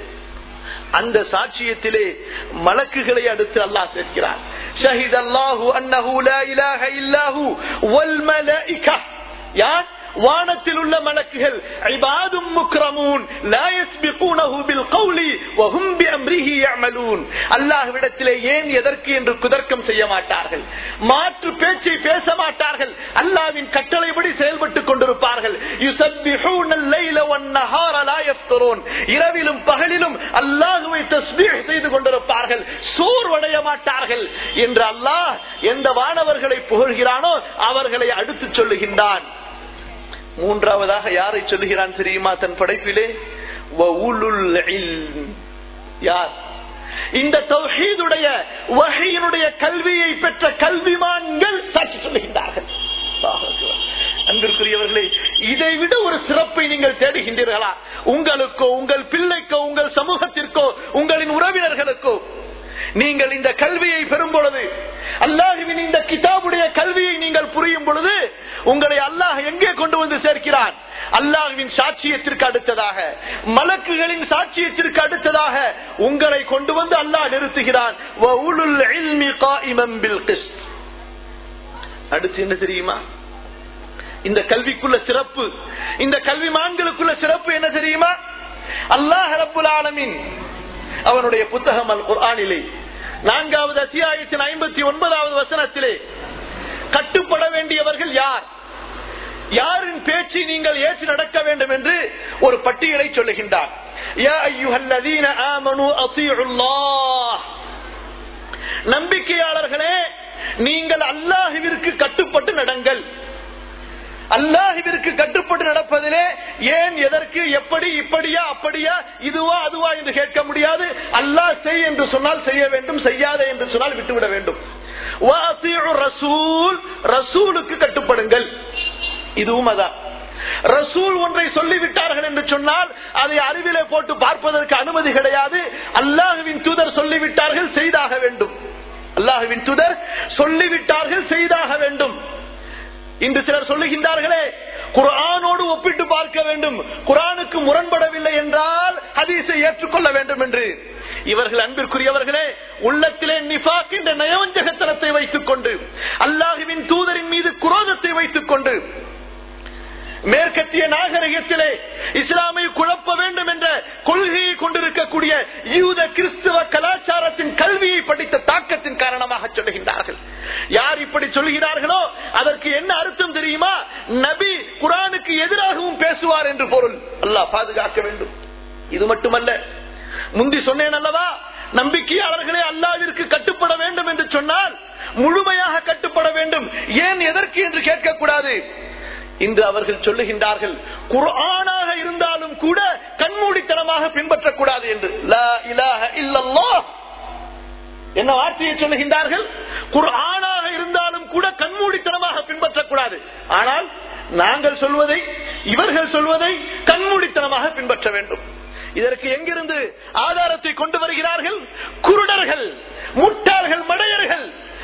அந்த சாட்சியத்திலே மலக்குகளை அடுத்து அல்லாஹ் சேர்க்கிறான். ஷஹீத் அல்லாஹு அன்னஹு லா இலாஹ இல்லாஹு வல் மலாயிகா, யார்? வானத்தில் உள்ள மலக்குகள். இபாதும் முக்ரமூன் லா யஸ்பிகூனஹு பில் கௌலி வ ஹும் பிஅம்ரிஹி யஅமலூன். அல்லாஹ்விடத்திலே ஏன் எதற்கு என்று குதர்க்கம் செய்ய மாட்டார்கள், மாற்று பேச்சை பேச மாட்டார்கள், அல்லாஹ்வின் கட்டளைப்படி செயல்பட்டுக் கொண்டிருப்பார்கள். யுஸப்பிஹூனல் லைல வன் நஹார லா யஃப்துரூன், இரவிலும் பகலிலும் அல்லாஹ்வை தஸ்பீஹ் செய்து கொண்டிருப்பார்கள், சோர்வடைய மாட்டார்கள் என்று அல்லாஹ் எந்த வானவர்களை புகழ்கிறானோ அவர்களை அடுத்து சொல்லுகின்றான். மூன்றாவதாக யாரை சொல்லுகிறான் தெரியுமா? தன் படைப்பிலே வஉலுல் இல்ம். யார்? இந்த தௌஹீதுடைய வஹீனுடைய கல்வியை பெற்ற கல்விமான்கள் சாட்சி சொல்லுகின்றார்கள். அன்பிற்குரியவர்களே, இதை விட ஒரு சிறப்பை நீங்கள் தேடுகின்றீர்களா? உங்களுக்கோ, உங்கள் பிள்ளைக்கோ, உங்கள் சமூகத்திற்கோ, உங்களின் உறவினர்களுக்கோ நீங்கள் இந்த கல்வியை பெறும் பொழுது, அல்லாஹ்வின் இந்த கிதாபுடைய கல்வியை நீங்கள் புரியும் பொழுது உங்களை அல்லாஹ் எங்கே கொண்டு வந்து சேர்க்கிறான்? அல்லாஹ்வின் சாட்சியத்திற்கு அடுத்ததாக, மலக்குகளின் சாட்சியத்திற்கு அடுத்ததாக உங்களை கொண்டு வந்து அல்லாஹ் நிறுத்துகிறான். வஉலுல் இல்மி காயிமன் பில் கிஸ்த். அடுத்து என்ன தெரியுமா? இந்த கல்விக்குள்ள சிறப்பு, இந்த கல்விமான்களுக்குள்ள சிறப்பு என்ன தெரியுமா? அல்லாஹ் ரப்புல் ஆலமீன் அவனுடைய புத்தகம் அல் குர்ஆனிலே நான்காவது அத்தியாயத்தின் ஐம்பத்தி ஒன்பதாவது வசனத்திலே கட்டுப்பட வேண்டியவர்கள் யார், யாரின் பேச்சை நீங்கள் ஏற்று நடக்க வேண்டும் என்று ஒரு பட்டியலை சொல்லுகின்றார். யா அய்யுஹல்லதீன ஆமனூ அத்தீஉல்லாஹ், நம்பிக்கையாளர்களே நீங்கள் அல்லாஹ்விற்கு கட்டுப்பட்டு நடங்கள். அல்லாஹ்விற்கு கட்டுப்பட்டு நடப்பதிலே ஏன், எதற்கு, எப்படி, இப்படியா அப்படியா, இதுவா அதுவா என்று கேட்க முடியாது. அல்லாஹ் செய் என்று சொன்னால் செய்ய வேண்டும், செய்யாதே என்று சொன்னால் விட்டுவிட வேண்டும். ரசூல், ரசூலுக்கு கட்டுப்படுங்கள். இதுவும் அதான். ரசூல் ஒன்றை சொல்லிவிட்டார்கள் என்று சொன்னால் அதை அறிவிலே போட்டு பார்ப்பதற்கு அனுமதி கிடையாது. அல்லாஹ்வின் தூதர் சொல்லிவிட்டார்கள், செய்தாக வேண்டும். அல்லாஹ்வின் தூதர் சொல்லிவிட்டார்கள், செய்தாக வேண்டும். இன்று சிலர் சொல்லுகின்றார்களே, குர்ஆனோடு ஒப்பிட்டு பார்க்க வேண்டும், குர்ஆனுக்கு முரண்படவில்லை என்றால் ஹதீஸை ஏற்றுக்கொள்ள வேண்டும் என்று. இவர்கள் அன்பிற்குரியவர்களே உள்ளத்திலே நிஃபாக் என்ற நயவஞ்சகத்தனத்தை வைத்துக் கொண்டு, அல்லாஹ்வின் தூதரின் மீது குரோதத்தை வைத்துக் கொண்டு, மேற்கத்திய நாகரிகத்திலே இஸ்லாமை குழப்ப வேண்டும் என்ற கொள்கையை கொண்டிருக்கக்கூடிய யூத கிறிஸ்துவ கலாச்சாரத்தின் கல்வியை படித்த தாக்கத்தின் காரணமாக சொல்லுகின்றார்கள். யார் இப்படி சொல்கிறார்களோ அதற்கு என்ன அர்த்தம் தெரியுமா? நபி குர்ஆனுக்கு எதிராகவும் பேசுவார் என்று பொருள். அல்லாஹ் பாதுகாக்க வேண்டும். இது மட்டுமல்ல, முந்தி சொன்னேன் அல்லவா, நம்பிக்கையாளர்களே அல்லாஹ்விற்கு கட்டுப்பட வேண்டும் என்று சொன்னால் முழுமையாக கட்டுப்பட வேண்டும். ஏன், எதற்கு என்று கேட்கக்கூடாது. இன்று அவர்கள் சொல்லுகின்றார்கள், குர்ஆனாக இருந்தாலும் கூட கண்மூடித்தனமாக பின்பற்றக்கூடாது என்று. லா இலாஹ இல்லல்லாஹ் என்ன வார்த்தையை சொல்லுகின்றார்கள்? குர்ஆனாக இருந்தாலும் கூட கண்மூடித்தனமாக பின்பற்றக்கூடாது. ஆனால் நாங்கள் சொல்வதை, இவர்கள் சொல்வதை கண்மூடித்தனமாக பின்பற்ற வேண்டும். இதற்கு எங்கிருந்து ஆதாரத்தை கொண்டு வருகிறார்கள்? குருடர்கள், முட்டாள்கள், மடையர்கள்.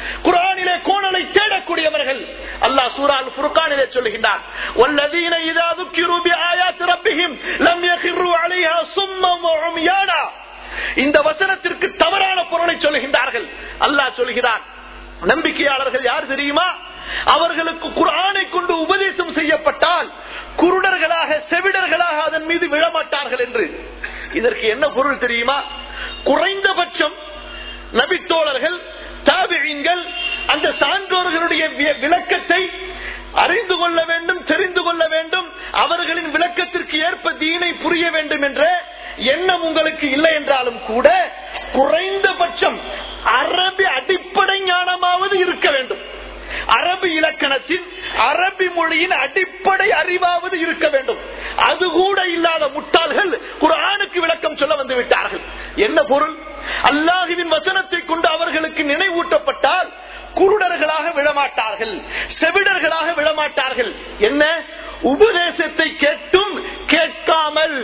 குர்ஆனிலே கோணலை தேடக்கூடியவர்கள். அல்லாஹ் சூரா அல் ஃபுர்கானிலே சொல்லுகிறான், வல்லதீன இதா ذுக்கிரு பிஆயாத்தி ரப்பிஹிம் லம் யகிரு அலைஹா சும்மம் வ உம்யானா. இந்த வசனத்திற்கு தவறான பொருளை சொல்லுகின்றார்கள். அல்லாஹ் சொல்கிறான், நம்பிக்கையாளர்கள் யார் தெரியுமா? அவர்களுக்கு குர்ஆனை கொண்டு உபதேசம் செய்யப்பட்டால் குருடர்களாக செவிடர்களாக அதன் மீது விழமாட்டார்கள் என்று. இதற்கு என்ன பொருள் தெரியுமா? குறைந்தபட்சம் நபித்தோழர்கள், தாபிஈன்கள் அந்த சான்றோர்களுடைய விளக்கத்தை அறிந்து கொள்ள வேண்டும், தெரிந்து கொள்ள வேண்டும், அவர்களின் விளக்கத்திற்கு ஏற்ப தீனை புரிய வேண்டும் என்ற எண்ணம் உங்களுக்கு இல்லை என்றாலும் கூட குறைந்தபட்சம் அரபி அடிப்படை ஞானமாவது இருக்க வேண்டும். அரபி இலக்கணத்தின் அரபி மொழியின் அடிப்படை அறிவாவது இருக்க வேண்டும். அது கூட இல்லாத முட்டாள்கள் குர்ஆனுக்கு விளக்கம் சொல்ல வந்து விட்டார்கள். என்ன பொருள்? அல்லாஹ்வின் வசனத்தை கொண்டு அவர்களுக்கு நினைவூட்டப்பட்டால் குருடர்களாக விழமாட்டார்கள், செவிடர்களாக விழமாட்டார்கள். என்ன? உபதேசத்தை கேட்டும் கேட்காமல்,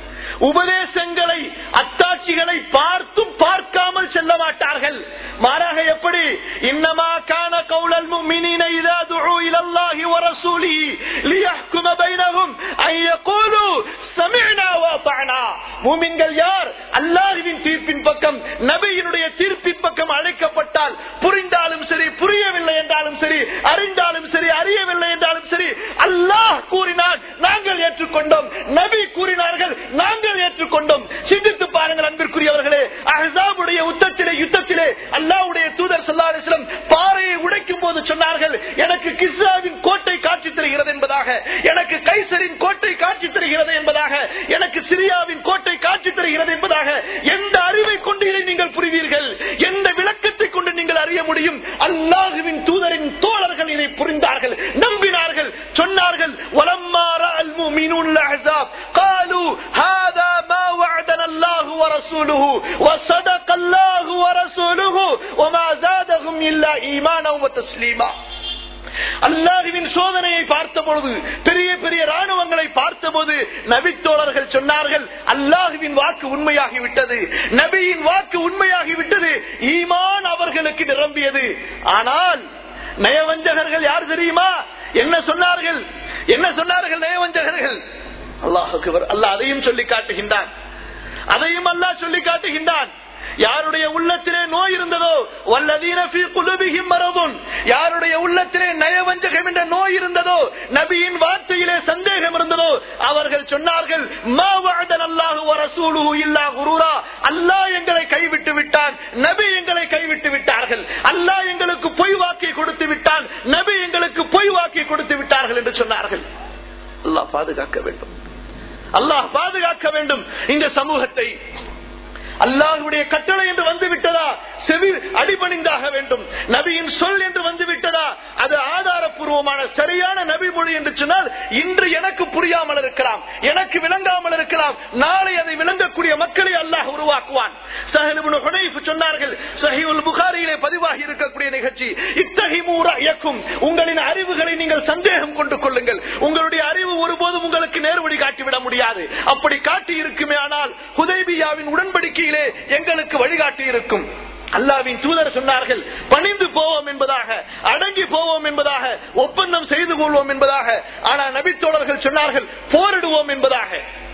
உபதேசங்களை அத்தாட்சிகளை பார்த்தும் பார்க்காமல் செல்ல மாட்டார்கள். மாறாக எப்படி? இன்னமா கான கௌலல் முஃமினீன இதா துஉ இலல்லாஹி வ ரசூலிஹி லியஹ்கும பைனஹும் அன் யகூலு சமிஅனா வ அத்தஅனா. முஃமின்கள் யார்? அல்லாஹ்வின் தீர்ப்பின் பக்கம், நபியினுடைய தீர்ப்பின் பக்கம் அழைக்கப்பட்டால் புரிந்தாலும் சரி, புரியவில்லை என்றாலும் சரி, அறிந்தாலும் சரி, அறியவில்லை என்றாலும் சரி, அல்லாஹ் கூறினார் நாங்கள் ஏற்றுக்கொண்டோம், நபி கூறினார்கள் நாங்கள் ஏற்றுக்கொண்டோம். சிந்தித்து பாருங்கள் அன்பிற்குரியவர்களே. அஹ்ஸாபுடைய யுத்தத்திலே யுத்தத்திலே அல்லாஹ்வுடைய தூதர் ஸல்லல்லாஹு அலைஹி வஸல்லம் பாறையை உடைக்கும் போது சொன்னார்கள், எனக்கு கிஸ்ராவின் கோட்டை காட்சி தருகிறது என்பதாக, எனக்கு கைசரின் கோட்டை காட்சி தருகிறது என்பதாக, எனக்கு சிரியாவின் கோட்டை காட்சி தருகிறது என்பதாக. எந்த அறிவை கொண்டு இதை நீங்கள் புரிவீர்கள்? எந்த விளக்கத்தை கொண்டு நீங்கள் அறிய முடியும்? அல்லாஹ்வின் தூதரின் தோழர்கள் இதை புரிந்தார்கள், நம்பினார்கள், சொன்னார்கள். வலம்மா ரஅல் முஃமினூன் அஹ்ஸாப் قالوا هذا ما وعدنا الله ورسوله وصدق الله ورسوله وما زادهم الا ايمانا وتسليما. அல்லாஹ்வின் சோதனையை பார்த்தபோது, பெரிய பெரிய ராணுவங்களை பார்த்தபோது நபித்தோழர்கள் சொன்னார்கள், அல்லாஹ்வின் வாக்கு உண்மையாகிவிட்டது, நபியின் வாக்கு உண்மையாகிவிட்டது, ஈமான் அவர்களுக்கு நிரம்பியது. ஆனால் நயவஞ்சகர்கள் யார் தெரியுமா? என்ன சொன்னார்கள்? என்ன சொன்னார்கள் நயவஞ்சகர்கள்? அல்லாஹ் அக்பர். அல்லாஹ் அதையும் சொல்லி காட்டுகின்றான், அதையும் அல்லாஹ் சொல்லி காட்டுகின்றான். யாருடைய உள்ளத்திலே நோய் இருந்ததோ, வல்லதீன ஃபீ குலூபிஹிம் மரதுன், யாருடைய உள்ளத்திலே நயவஞ்சகம் என்ற நோய் இருந்ததோ, நபியின் வார்த்தையிலே சந்தேகம் இருந்ததோ, அவர்கள் சொன்னார்கள், மா வஅதனல்லாஹு வ ரசூலுஹு இல்லா குரூரா. அல்லாஹ் எங்களை கைவிட்டு விட்டான், நபி எங்களை கைவிட்டு விட்டார்கள், அல்லாஹ் எங்களுக்கு பொய் வாக்கை கொடுத்து விட்டான், நபி எங்களுக்கு பொய் வாக்கை கொடுத்து விட்டார்கள் என்று சொன்னார்கள். அல்லாஹ் பாதுகாக்க வேண்டும், அல்லாஹ் பாதுகாக்க வேண்டும் இந்த சமூகத்தை. அல்லாஹ்வுடைய கட்டளை என்று வந்து விட்டதா, செவி அடிபணிந்தாக வேண்டும். நபியின் சொல் என்று வந்து விட்டதா, அது ஆதாரபூர்வமான சரியான நபி மொழி என்று சொன்னால் இன்று எனக்கு புரியாமல் இருக்கலாம், எனக்கு விளங்காமல் இருக்கலாம், நாளை அதை விளங்கக்கூடிய மக்களை அல்லாஹ் உருவாக்குவான். ஸஹல் இப்னு ஹுனைஃப் சொன்னார்கள், ஸஹீஹுல் புகாரியிலே பதிவாகி இருக்கக்கூடிய நிகழ்ச்சி, இத்தஹிமு ரஅயக்கும், உங்களின் அறிவுகளை நீங்கள் சந்தேகம் கொண்டு கொள்ளுங்கள். உங்களுடைய அறிவு ஒருபோதும் உங்களுக்கு நேர்வழி காட்டிவிட முடியாது. அப்படி காட்டி இருக்குமே ஆனால் ஹுதைபியாவின் உடன்படிக்கையிலே எங்களுக்கு வழிகாட்டி இருக்கும். அல்லாஹ்வின் தூதர் சொன்னார்கள், பணிந்து போவோம் என்பதாக, அடங்கி போவோம் என்பதாக, ஒப்பந்தம் செய்து கொள்வோம் என்பதாக. ஆனால் நபித்தோழர்கள் சொன்னார்கள், போரிடுவோம் என்பதாக.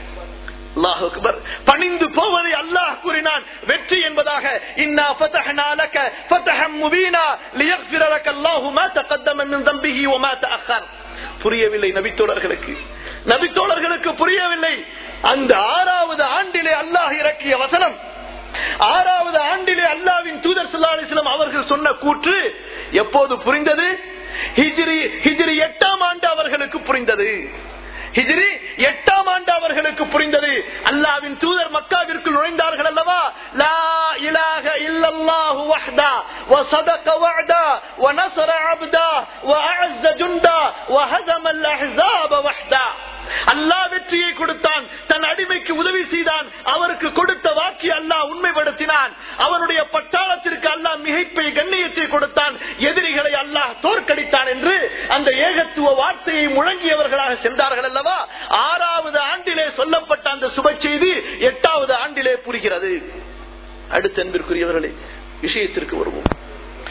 அல்லாஹ் அக்பர். பணிந்து போவதை அல்லாஹ் கூறினான் வெற்றி என்பதாக. இன்னா ஃபதஹ்னா லக ஃபதஹம் முபீனா லியக்ஃபிர லக அல்லாஹு மா தகத்தம மின் தம்பிஹி வ மா தஅக்கர். புரியவில்லை நபித்தோழர்களுக்கு, நபித்தோழர்களுக்கு புரியவில்லை. அந்த ஆறாவது ஆண்டிலே அல்லாஹ் இறக்கிய வசனம், ஆறாவது ஆண்டிலே அல்லாஹ்வின் தூதர் ஸல்லல்லாஹு அலைஹி வஸல்லம் அவர்கள் சொன்ன கூற்று எப்போது புரிந்தது? ஹிஜ்ரி ஹிஜ்ரி எட்டாம் ஆண்டு அவர்களுக்கு புரிந்தது. ஹிஜ்ரி எட்டாம் ஆண்டு அவர்களுக்கு புரிந்தது. அல்லாஹ்வின் தூதர் மக்காவிற்குள் நுழைந்தார்கள் அல்லவா? லா இலாஹ இல்லல்லாஹு வஹ்தா வ ஸதக வஅதா வ நஸர அப்தா வ அஅஸ ஜுண்டா வ ஹஸம அல் அஹ்ஸாப வஹ்தா. அல்லாஹ் வெற்றியை கொடுத்தான், தன் அடிமைக்கு உதவி செய்தான், அவருக்கு கொடுத்த வாக்கை அல்லாஹ் உண்மைப்படுத்தினான், அவனுடைய பட்டாளத்திற்கு அல்லாஹ் மிகைப்பை கண்ணியத்தை கொடுத்தான், எதிரிகளை அல்லாஹ் தோற்கடித்தான் என்று அந்த ஏகத்துவ வார்த்தையை முழங்கியவர்களாக சென்றார்கள் அல்லவா? ஆறாவது ஆண்டிலே சொல்லப்பட்ட அந்த சுப செய்தி எட்டாவது ஆண்டிலே புரிகிறது. அடுத்த அன்பிற்குரியவர்களே, விஷயத்திற்கு வருவோம்.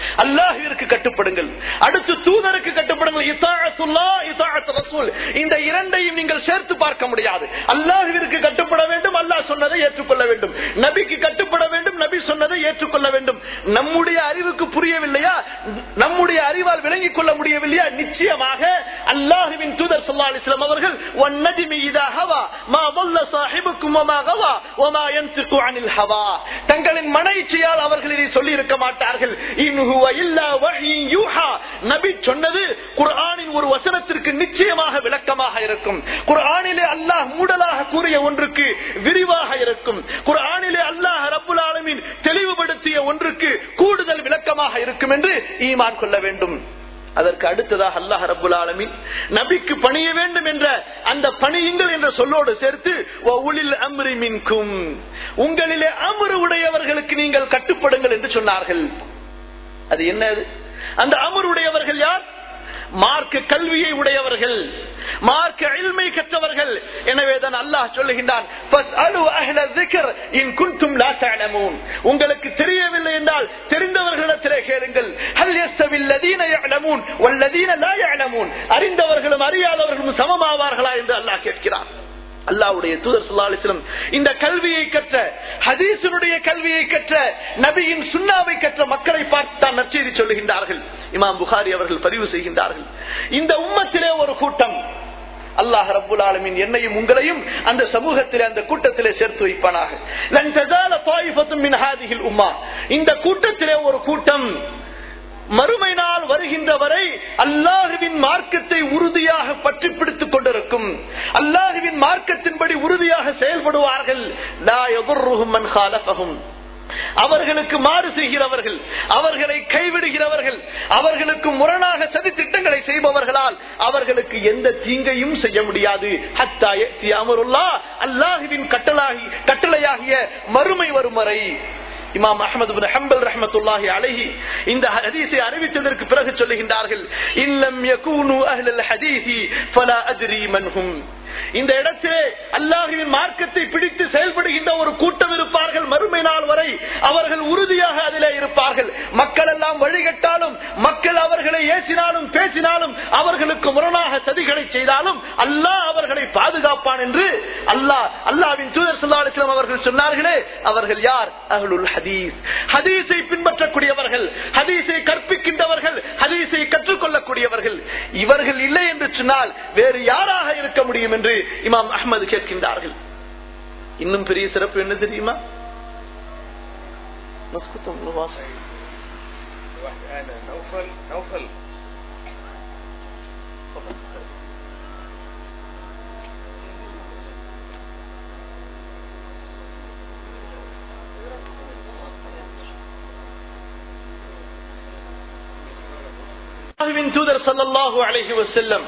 அல்லாஹ்விற்கு கட்டுப்படுங்கள், அடுத்து தூதருக்கு கட்டுப்படுங்கள். இத்தாஅத்துல்லாஹ் இத்தாஅத்து ரசூல், இந்த இரண்டையும் நீங்கள் சேர்த்து பார்க்க முடியாது. அல்லாஹ்விற்கு கட்டுப்பட வேண்டும், அல்லாஹ் சொன்னதை ஏற்றுக்கொள்ள வேண்டும். நபிக்கு கட்டுப்பட வேண்டும், நபி சொன்னதை ஏற்றுக்கொள்ள வேண்டும். நம்முடைய அறிவுக்கு புரியவில்லையா, நம்முடைய அறிவால் விளங்கிக் கொள்ள முடியவில்லையா? நிச்சயமாக அல்லாஹ்வின் தூதர் ஸல்லல்லாஹு அலைஹி வஸல்லம் அவர்கள் வன்னஜ்மி இதா ஹவா மா ضل صاحبكم وما غوى وما ينطق عن الهوى, தங்களின் மனைச்சியால் அவர்கள் இதை சொல்லி இருக்க மாட்டார்கள். இன் ஹுவ இல்லா வஹ்யு யூஹா, நபி சொன்னது குர்ஆனின் ஒரு வசனத்திற்கு நிச்சயமாக விளக்கமாக இருக்கும். குர்ஆனிலே அல்லாஹ் மூடலாக கூறிய ஒன்றுக்கு விரிவாக இருக்கும். குர்ஆனிலே அல்லாஹ் ரப்புல் ஆலமீன் தெளிவுபடுத்திய ஒன்றுக்கு கூடுதல் விளக்கமாக இருக்கும் என்று ஈமான் கொள்ள வேண்டும். அதற்கு அடுத்ததாக அல்லாஹ் ரப்புல் ஆலமீன் நபிக்கு பணிய வேண்டும் என்ற அந்த பணியுங்கள் என்ற சொல்லோடு சேர்த்து வஉலில் அம்ரி மின்கும், உங்களிலே அம்ரு உடையவர்களுக்கு நீங்கள் கட்டுப்படுங்கள் என்று சொன்னார்கள். அது என்னது? அந்த அம்ரு உடையவர்கள் யார்? மார்க்க கல்வியை உடையவர்கள், மார்க்க இல்மை கற்றவர்கள். எனவேதான் அல்லாஹ் சொல்லுகின்றான், ஃபஸ்அலு அஹ்ல ذிக்ர் இன் குன்தும் லா தஅலமூன், உங்களுக்கு தெரியவில்லை என்றால் தெரிந்தவர்களிடத்திலே கேளுங்கள். ஹல் யஸ்தவில் லதீன யஅலமூன் வல்லதீன லா யஅலமூன், அறிந்தவர்களும் அறியாதவர்களும் சமமாவார்களா என்று அல்லாஹ் கேட்கிறான். அல்லாஹ்வுடைய தூதர் ஸல்லல்லாஹு அலைஹி வஸல்லம் இந்த கல்வியை கற்ற, ஹதீஸினுடைய கல்வியை கற்ற, நபியின் சுன்னாவை கற்ற மக்களை பார்த்து தான் நற்செய்தி சொல்லுகின்றார்கள். இமாம் புகாரி அவர்கள் பதிவு செய்கின்றார்கள், இந்த உம்மத்திலே ஒரு கூட்டம், அல்லாஹ் ரப்புல் ஆலமீன் என்னையும் உங்களையும் அந்த சமூகத்திலே அந்த கூட்டத்திலே சேர்த்து வைப்பானாக. லன் தஸால தாயிஃபத்தும் மின் ஹாதிஹில் உம்மah, இந்த கூட்டத்திலே ஒரு கூட்டம் மறுமை நாள் வருகின்ற வரை அல்லாஹுவின் மார்க்கத்தை உறுதியாக பற்றி பிடித்துக் கொண்டிருக்கும், அல்லாஹுவின் மார்க்கத்தின்படி உறுதியாக செயல்படுவார்கள். லா யதுர்ருஹும் மன் காலஃபஹும், அவர்களுக்கு மாறு செய்கிறவர்கள், அவர்களை கைவிடுகிறவர்கள், அவர்களுக்கு முரணாக சதி திட்டங்களை செய்பவர்களால் அவர்களுக்கு எந்த தீங்கையும் செய்ய முடியாது. ஹத்தா யஅதி அம்ருல்லாஹ், அல்லாஹுவின் கட்டளாகி கட்டளையாகிய மறுமை வரும் வரை. இமாம் அஹ்மத் இப்னு ஹம்பல் ரஹ்மத்துல்லாஹி அலைஹி இந்த ஹதீஸை அறிவித்ததற்கு பிறகு சொல்லுகின்றார்கள், இல்லம் யகூனு அஹ்லல் ஹதீஸி ஃபலா அத்ரி மன்ஹும், இந்த இடத்திலே அல்லாஹ்வின் மார்க்கத்தை பிடித்து செயல்படுகின்ற ஒரு கூட்டம் இருப்பார்கள் மறுமை நாள் வரை. அவர்கள் உறுதியாக அதிலே இருப்பார்கள். மக்கள் எல்லாம் வழிகட்டாலும், மக்கள் அவர்களை ஏசினாலும் பேசினாலும், அவர்களுக்கு முரணாக சதிகளை செய்தாலும் அல்லாஹ் அவர்களை பாதுகாப்பான் என்று அல்லாஹ் அல்லாஹ்வின் தூதர் ஸல்லல்லாஹு அலைஹி வஸல்லம் அவர்கள் சொன்னார்களே, அவர்கள் யார்? அஹ்லுல் ஹதீஸ், ஹதீஸை பின்பற்றக்கூடியவர்கள், ஹதீஸை கற்பிக்கின்றவர்கள், ஹதீஸை கற்றுக்கொள்ளக்கூடியவர்கள். இவர்கள் இல்லை என்று சொன்னால் வேறு யாராக இருக்க முடியும் என்று இமாம் அஹ்மது கேட்கின்றார்கள். இன்னும் பெரிய சிறப்பு என்ன தெரியுமா? அல்லாஹ்வின் தூதர் ஸல்லல்லாஹு அலைஹி வஸல்லம்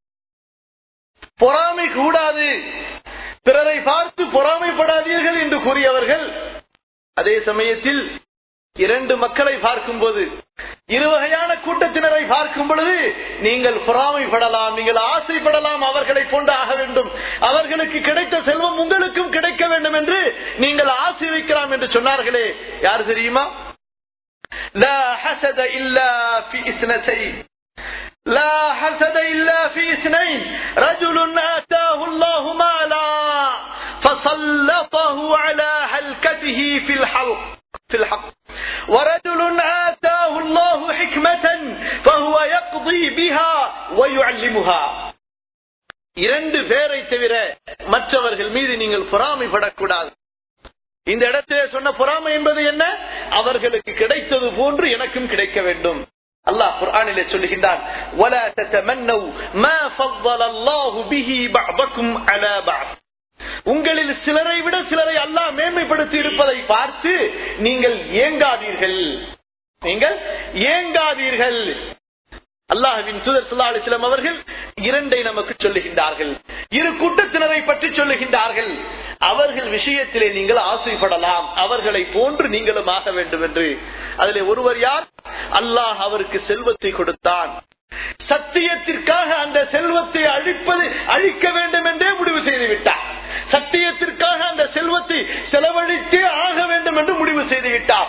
பொறாமை கூடாது, பிறரை பார்த்து பொறாமைப்படாதீர்கள் என்று கூறியவர்கள், அதே சமயத்தில் இரண்டு மக்களை பார்க்கும் போது, இரு வகையான கூட்டத்தினரை பார்க்கும் பொழுது நீங்கள் பொறாமைப்படலாம், நீங்கள் ஆசைப்படலாம், அவர்களை போன்று ஆக வேண்டும், அவர்களுக்கு கிடைத்த செல்வம் உங்களுக்கும் கிடைக்க வேண்டும் என்று நீங்கள் ஆசை வைக்கலாம் என்று சொன்னார்களே, யார் தெரியுமா? லா ஹஸத இல்லா ஃபீ இஸ்னத்தைன், لا حسد إلا في اثنين، رجل آتاه الله مالا فسلطه على هلكته في الحلق في الحق، ورجل آتاه الله حكمة فهو يقضي بها ويعلمها. இரண்டு பேரை தவிர மற்றவர்கள் மீது நீங்கள் பொறாமைப்படக்கூடாது. இந்த இடத்திலே சொன்ன பொறாமை என்பது என்ன? அவர்களுக்கு கிடைத்தது போன்று எனக்கும் கிடைக்க வேண்டும். அல்லாஹ் குர்ஆனிலே சொல்லுகின்றான், வலா ததமன்னௌ மா ஃபضலல்லாஹு பிஹி பஅதக்கும் அலா பஅத், உங்களில் சிலரை விட சிலரை அல்லாஹ் மேன்மைப்படுத்தி இருப்பதை பார்த்து நீங்கள் ஏங்காதீர்கள், நீங்கள் ஏங்காதீர்கள். அல்லாஹ்வின் தூதர் ஸல்லல்லாஹு அலைஹி வஸல்லம் அவர்கள் இரண்டை நமக்கு சொல்லுகின்றார்கள், இரு கூட்டத்தினரை பற்றி சொல்லுகின்றார்கள். அவர்கள் விஷயத்திலே நீங்கள் ஆசைப்படலாம், அவர்களை போன்று நீங்களும் ஆக வேண்டும் என்று. அதிலே ஒருவர் யார்? அல்லாஹ் அவருக்கு செல்வத்தை கொடுத்தான், சத்தியத்திற்காக அந்த செல்வத்தை அழிப்பது அழிக்க வேண்டும் என்றே முடிவு செய்து விட்டார். சத்தியத்திற்காக அந்த செல்வத்தை செலவழித்தே ஆக வேண்டும் என்று முடிவு செய்து விட்டார்.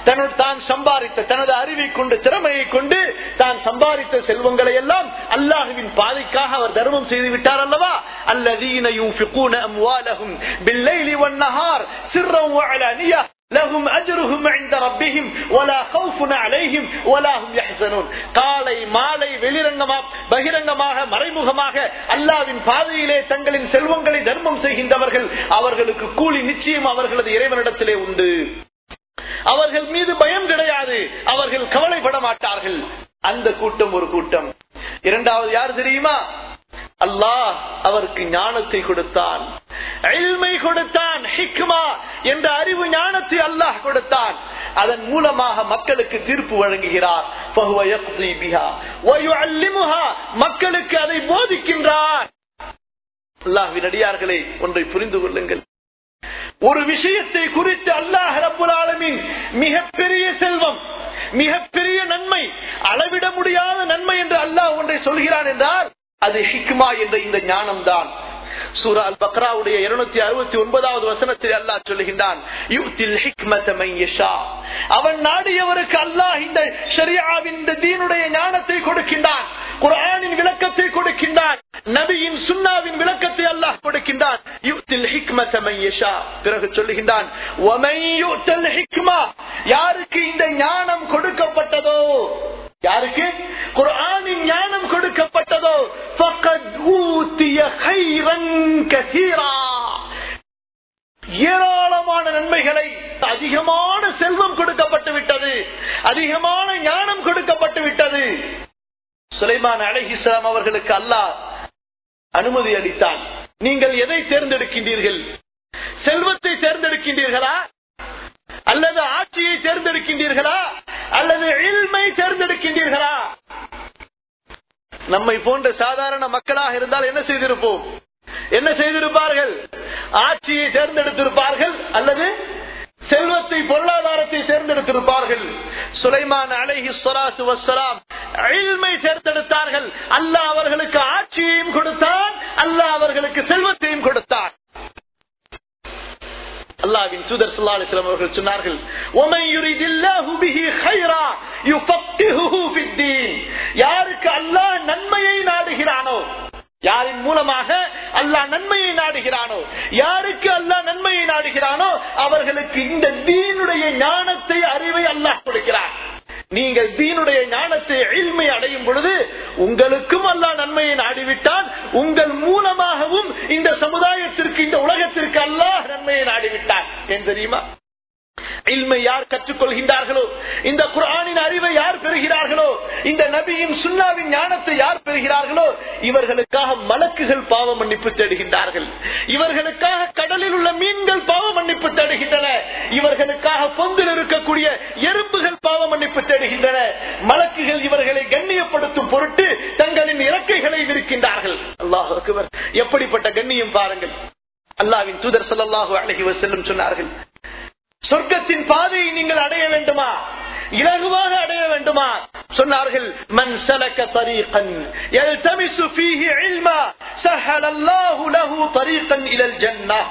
தன்னோடு தான் சம்பாதித்த தனது அறிவை கொண்டு திறமையை கொண்டு தான் சம்பாதித்த செல்வங்களை எல்லாம் அல்லாஹ்வின் பாதைக்காக அவர் தர்மம் செய்து விட்டார் அல்லவா. அல்லதீன யூஃபிகூன அம்வாலஹும் பில்லைலி வன்னஹார் சிர்ரன் வஅலானியா லஹும் அஜ்ருஹும் இன்த ரப்பிஹிம் வலா கௌஃபுன் அலைஹிம் வலா ஹும் யஹ்ஸனூன். காலை மாலை வெளிரங்கமாக பகிரங்கமாக மறைமுகமாக அல்லாஹ்வின் பாதையிலே தங்களின் செல்வங்களை தர்மம் செய்கின்றவர்கள் அவர்களுக்கு கூலி நிச்சயம் அவர்களது இறைவனிடத்திலே உண்டு. அவர்கள் மீது பயம் கிடையாது, அவர்கள் கவலைப்பட மாட்டார்கள். அந்த கூட்டம் ஒரு கூட்டம். இரண்டாவது யார் தெரியுமா? அல்லாஹ் அவருக்கு ஞானத்தை கொடுத்தான், இல்மை கொடுத்தான், ஹிக்மா என்ற அறிவு ஞானத்தை அல்லாஹ் கொடுத்தான். அதன் மூலமாக மக்களுக்கு தீர்ப்பு வழங்குகிறார். மக்களுக்கு அதை போதிக்கின்றார். அல்லாஹ்வின் அடியார்களே, ஒன்றை புரிந்து கொள்ளுங்கள். ஒரு விஷயத்தை குறித்து அல்லாஹ் ரப்புல் ஆலமீன் மிகப்பெரிய செல்வம், மிகப்பெரிய நன்மை, அளவிட முடியாத நன்மை என்று அல்லாஹ் ஒன்றை சொல்கிறான் என்றால் அது ஹிக்மா என்ற இந்த ஞானம் தான். சூரா அல் பக்ராவுடைய இருநூத்தி அறுபத்தி ஒன்பதாவது வசனத்தில் அல்லாஹ் சொல்லுகின்றான், யுத்தில் ஹிக்மத மன் யஷா. அவன் நாடியவருக்கு அல்லாஹ் இந்த ஷரியஆவின் இந்த தீனுடைய ஞானத்தை கொடுக்கின்றான், குர்ஆனின் விளக்கத்தை கொடுக்கின்றான், நபியின் சுன்னாவின் விளக்கத்தை அல்லாஹ் கொடுக்கின்றான். யுத்தில் ஹிக்மத மன் யஷா. பிறகு சொல்லுகின்றான், வமன் யுத்தல் ஹிக்மா, யாருக்கு இந்த ஞானம் கொடுக்கப்பட்டதோ, யாருக்கு குர்ஆனின் ஞானம் கொடுக்கப்பட்டதோ, ஃபக்கத் ஊதிய கைரன் கஸீரா, ஏராளமான நன்மைகளை, அதிகமான செல்வம் கொடுக்கப்பட்டு விட்டது, அதிகமான ஞானம் கொடுக்கப்பட்டு விட்டது. சுலைமான் அலைஹிஸ்ஸலாம் அவர்களுக்கு அல்லாஹ் அனுமதி அளித்தான். நீங்கள் எதை தேர்ந்தெடுக்கின்றீர்கள்? செல்வத்தை தேர்ந்தெடுக்கின்றீர்களா, அல்லது ஆட்சியை தேர்ந்தெடுக்கின்றீர்களா, அல்லது இல்மை தேர்ந்தெடுக்கின்றீர்களா? நம்மை போன்ற சாதாரண மக்களாக இருந்தால் என்ன செய்திருப்போம்? என்ன செய்திருப்பார்கள்? ஆட்சியை தேர்ந்தெடுத்திருப்பார்கள் அல்லது செல்வத்தை, பொருளாதாரத்தை தேர்ந்தெடுத்திருப்பார்கள். சுலைமான் அலைஹிஸ்ஸலாத்து வஸ்ஸலாம் இல்மை தேர்ந்தெடுத்தார்கள். அல்லாஹ் அவர்களுக்கு ஆட்சியையும் கொடுத்தான், அல்லாஹ் அவர்களுக்கு செல்வத்தையும் கொடுத்தான். அல்லாஹ்வின் தூதர் ஸல்லல்லாஹு அலைஹி வஸல்லம் அவர்கள் சொன்னார்கள், "வமன் யுரிதில்லாஹு பிஹி கைரா யுஃபக்கிஹு ஃபித்தீன்." யாருக்கு அல்லாஹ் நன்மையை நாடுகிறானோ, யாரின் மூலமாக அல்லாஹ் நன்மையை நாடுகிறானோ, யாருக்கு அல்லாஹ் நன்மையை நாடுகிறானோ அவர்களுக்கு இந்த தீனுடைய ஞானத்தை, அறிவை அல்லாஹ் கொடுக்கிறார். நீங்கள் தீனுடைய ஞானத்தை, இல்மை அடையும் பொழுது உங்களுக்கும் அல்லாஹ் நன்மையை நாடிவிட்டான், உங்கள் மூலமாகவும் இந்த சமுதாயத்திற்கு, இந்த உலகத்திற்கு அல்லாஹ் நன்மையை நாடிவிட்டான். ஏன் தெரியுமா? இல்மை யார் கற்றுக்கொள்கின்றார்களோ, இந்த குர்ஆனின் அறிவை யார் பெறுகிறார்களோ, இந்த நபியின் சுன்னாவின் ஞானத்தை யார் பெறுகிறார்களோ, இவர்களுக்காக மலக்குகள் பாவ மன்னிப்பு தேடுகின்றார்கள், இவர்களுக்காக கடலில் உள்ள மீன்கள் பாவ மன்னிப்பு தேடுகின்றன, இவர்களுக்காக பொந்தில் இருக்கக்கூடிய எறும்புகள் பாவ மன்னிப்பு தேடுகின்றன. மலக்குகள் இவர்களை கண்ணியப்படுத்தும் பொருட்டு தங்களின் இறக்கைகளை விரிக்கின்றார்கள். அல்லாஹ் அக்பர்! எப்படிப்பட்ட கண்ணியம் பாருங்கள். அல்லாஹ்வின் தூதர் ஸல்லல்லாஹு அலைஹி வஸல்லம் சொன்னார்கள், சொர்க்கத்தின் பாதையை நீங்கள் அடைய வேண்டுமா, இலகுவாக அடைய வேண்டுமா? சொன்னார்கள், மன் சலக தரீகன் யல்தமிசு ஃபீஹி இல்மா ஸஹலல்லாஹு லஹு தரீகன் இலல் ஜன்னah.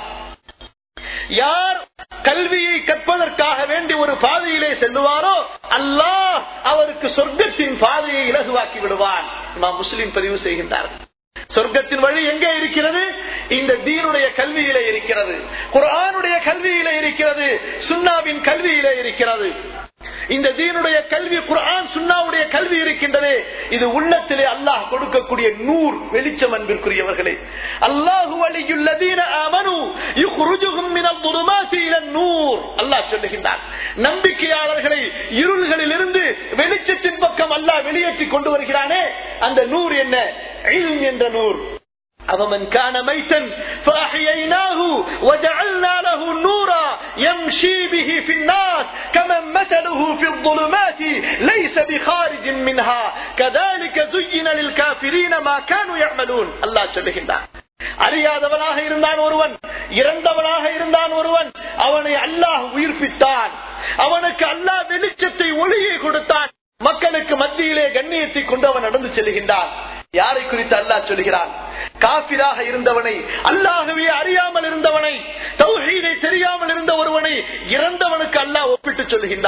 யார் கல்வியை கற்பதற்காக வேண்டி ஒரு பாதையிலே செல்லுவாரோ அல்லாஹ் அவருக்கு சொர்க்கத்தின் பாதையை இலகுவாக்கி விடுவான். இமாம் முஸ்லிம் பதிவு செய்கின்றார்கள். சொர்க்கத்தின் வழி எங்கே இருக்கிறது? இந்த தீனுடைய கல்வியிலே இருக்கிறது, குர்ஆனுடைய கல்வியிலே இருக்கிறது, சுன்னாவின் கல்வியிலே இருக்கிறது. இந்த தீனுடைய கல்வி, குர்ஆன் சுன்னாவுடைய கல்வி இருக்கின்றது. இது உள்ளத்திலே அல்லாஹ் கொடுக்கக்கூடிய நூர், வெளிச்சம். அன்பிற்குரியவர்களே, அல்லாஹு வலியுல் லதீன ஆமனு யுக்ருஜுஹும் மினல் ظுலுமாத்தி இலன் நூர். அல்லாஹ் சொல்லுகின்றான், நம்பிக்கையாளர்களை இருள்களில் இருந்து வெளிச்சத்தின் பக்கம் அல்லாஹ் வெளியேற்றி கொண்டு வருகிறானே, அந்த நூர் என்ன? இல்ம் என்ற நூர். أَفَمَنْ كَانَ مَيْتًا فَأَحْيَيْنَاهُ وَجَعَلْنَا لَهُ نُورًا يَمْشِي بِهِ فِي النَّاسِ كَمَنْ مَثَلُهُ فِي الظُّلُمَاتِ لَيْسَ بِخَارِجٍ مِنْهَا كَذَلِكَ زُيِّنَ لِلْكَافِرِينَ مَا كَانُوا يَعْمَلُونَ. அல்லாஹ் சொல்லுகின்றான், அறியாதவனாக இருந்தான் ஒருவன், இறந்தவனாக இருந்தான் ஒருவன், அவனை அல்லாஹ் உயிர்ப்பித்தான், அவனுக்கு அல்லாஹ் வெளிச்சத்தை, ஒளியை கொடுத்தான், மக்களுக்கு மத்தியிலே கண்ணியத்தை கொண்டு அவன் நடந்து செல்கின்றான். யாரை குறித்து அல்லாஹ் சொல்கிறான்? காஃபிராக இருந்தவனை, அல்லாஹ்வை அறியாமல் இருந்தவனை, தௌஹீதை தெரியாமல் இருந்த ஒருவனை இறந்தவனுக்கு அல்லாஹ் ஒப்பிட்டு சொல்கின்றான்.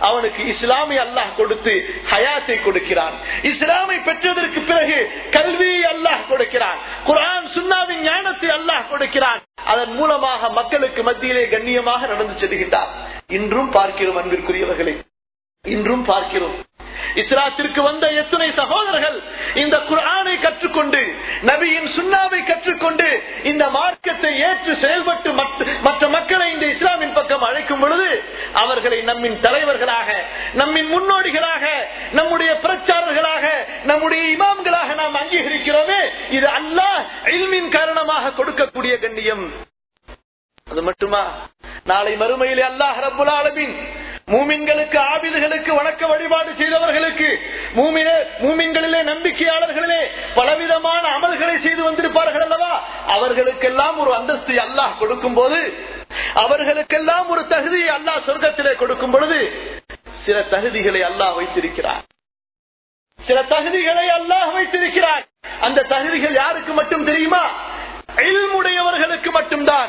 அவனுக்கு இஸ்லாமை அல்லாஹ் கொடுத்து ஹயாத்தை கொடுக்கிறான். இஸ்லாமை பெற்றதற்கு பிறகு கல்வியை அல்லாஹ் கொடுக்கிறான். குர்ஆன் சுன்னாவின் ஞானத்தை அல்லாஹ் கொடுக்கிறான். அதன் மூலமாக மக்களுக்கு மத்தியிலே கண்ணியமாக நடந்து செல்கின்றார். இன்றும் பார்க்கிறோம் அன்பிற்குரியவர்களே, இன்றும் பார்க்கிறோம். இஸ்லாத்திற்கு வந்த எத்தனை சகோதரர்கள் இந்த குர்ஆனை கற்றுக்கொண்டு நபியின் சுன்னாவை கற்றுக்கொண்டு இந்த மார்க்கத்தை ஏற்று செயல்பட்டு மற்ற மக்களை இந்த இஸ்லாமின் பக்கம் அழைக்கும் பொழுது அவர்களை நம்மின் தலைவர்களாக, நம்மின் முன்னோடிகளாக, நம்முடைய பிரச்சாரர்களாக, நம்முடைய இமாம்களாக நாம் அங்கீகரிக்கிறோமே, இது அல்லாஹ் இல்மின் காரணமாக கொடுக்கக்கூடிய கண்ணியம். அது மட்டுமா, நாளை மறுமையிலே அல்லாஹ் ரப்புல் ஆலமீன் மூமின்களுக்கு, ஆபிதுகளுக்கு, வணக்க வழிபாடு செய்தவர்களுக்கு, மூமின்களிலே நம்பிக்கையாளர்களிலே பலவிதமான அமல்களை செய்து வந்திருப்பார்கள் அல்லவா, அவர்களுக்கெல்லாம் ஒரு அந்தஸ்து அல்லாஹ் கொடுக்கும் போது, அவர்களுக்கெல்லாம் ஒரு தகுதியை அல்லாஹ் சொர்க்கத்திலே கொடுக்கும் பொழுது சில தகுதிகளை அல்லாஹ் வைத்திருக்கிறார். சில தகுதிகளை அல்லாஹ் வைத்திருக்கிறார். அந்த தகுதிகள் யாருக்கு மட்டும் தெரியுமா? இல்முடையவர்களுக்கு மட்டும்தான்.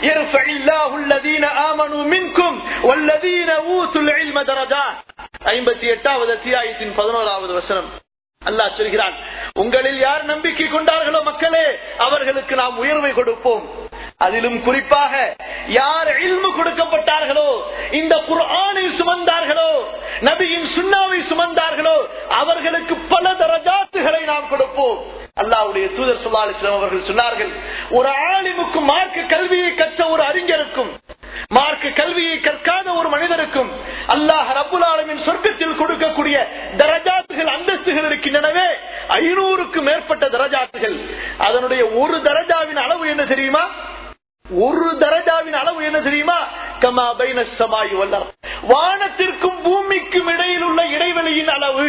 ஐம்பத்தி எட்டாவது அத்தியாயத்தின் பதினோராவது வசனம் அல்லாஹ் சொல்கிறான், உங்களில் யார் நம்பிக்கை கொண்டார்களோ மக்களே, அவர்களுக்கு நாம் உயர்வை கொடுப்போம். அதிலும் குறிப்பாக யார் இல்மு கொடுக்கப்பட்டார்களோ, இந்த குர்ஆனை சுமந்தார்களோ, நபியின் சுன்னாவை சுமந்தார்களோ, அவர்களுக்கு பல தரஜாத்துகளை நாம் கொடுப்போம். அல்லாஹ்வுடைய தூதர் ஸல்லல்லாஹு அலைஹி வஸல்லம் அவர்கள் சொன்னார்கள், ஒரு ஆலிமுக்கும், மார்க்க கல்வியை கற்ற ஒரு அறிஞருக்கும், மார்க்க கல்வியை கற்காத ஒரு மனிதருக்கும் அல்லாஹ் ரப்புல் ஆலமீன் சொர்க்கத்தில் கொடுக்கக்கூடிய தரஜாத்துகள், அந்தஸ்துகள் இருக்கின்றனவே, ஐநூறுக்கு மேற்பட்ட தரஜாத்துகள். அதனுடைய ஒரு தரஜாவின் அளவு என்ன தெரியுமா? ஒரு தரஜாவின் அளவு என்ன தெரியுமா? கமா பைன ஸமாஇ வல் அர்த், வானத்திற்கும் பூமிக்கும் இடையில் உள்ள இடைவெளியின் அளவு.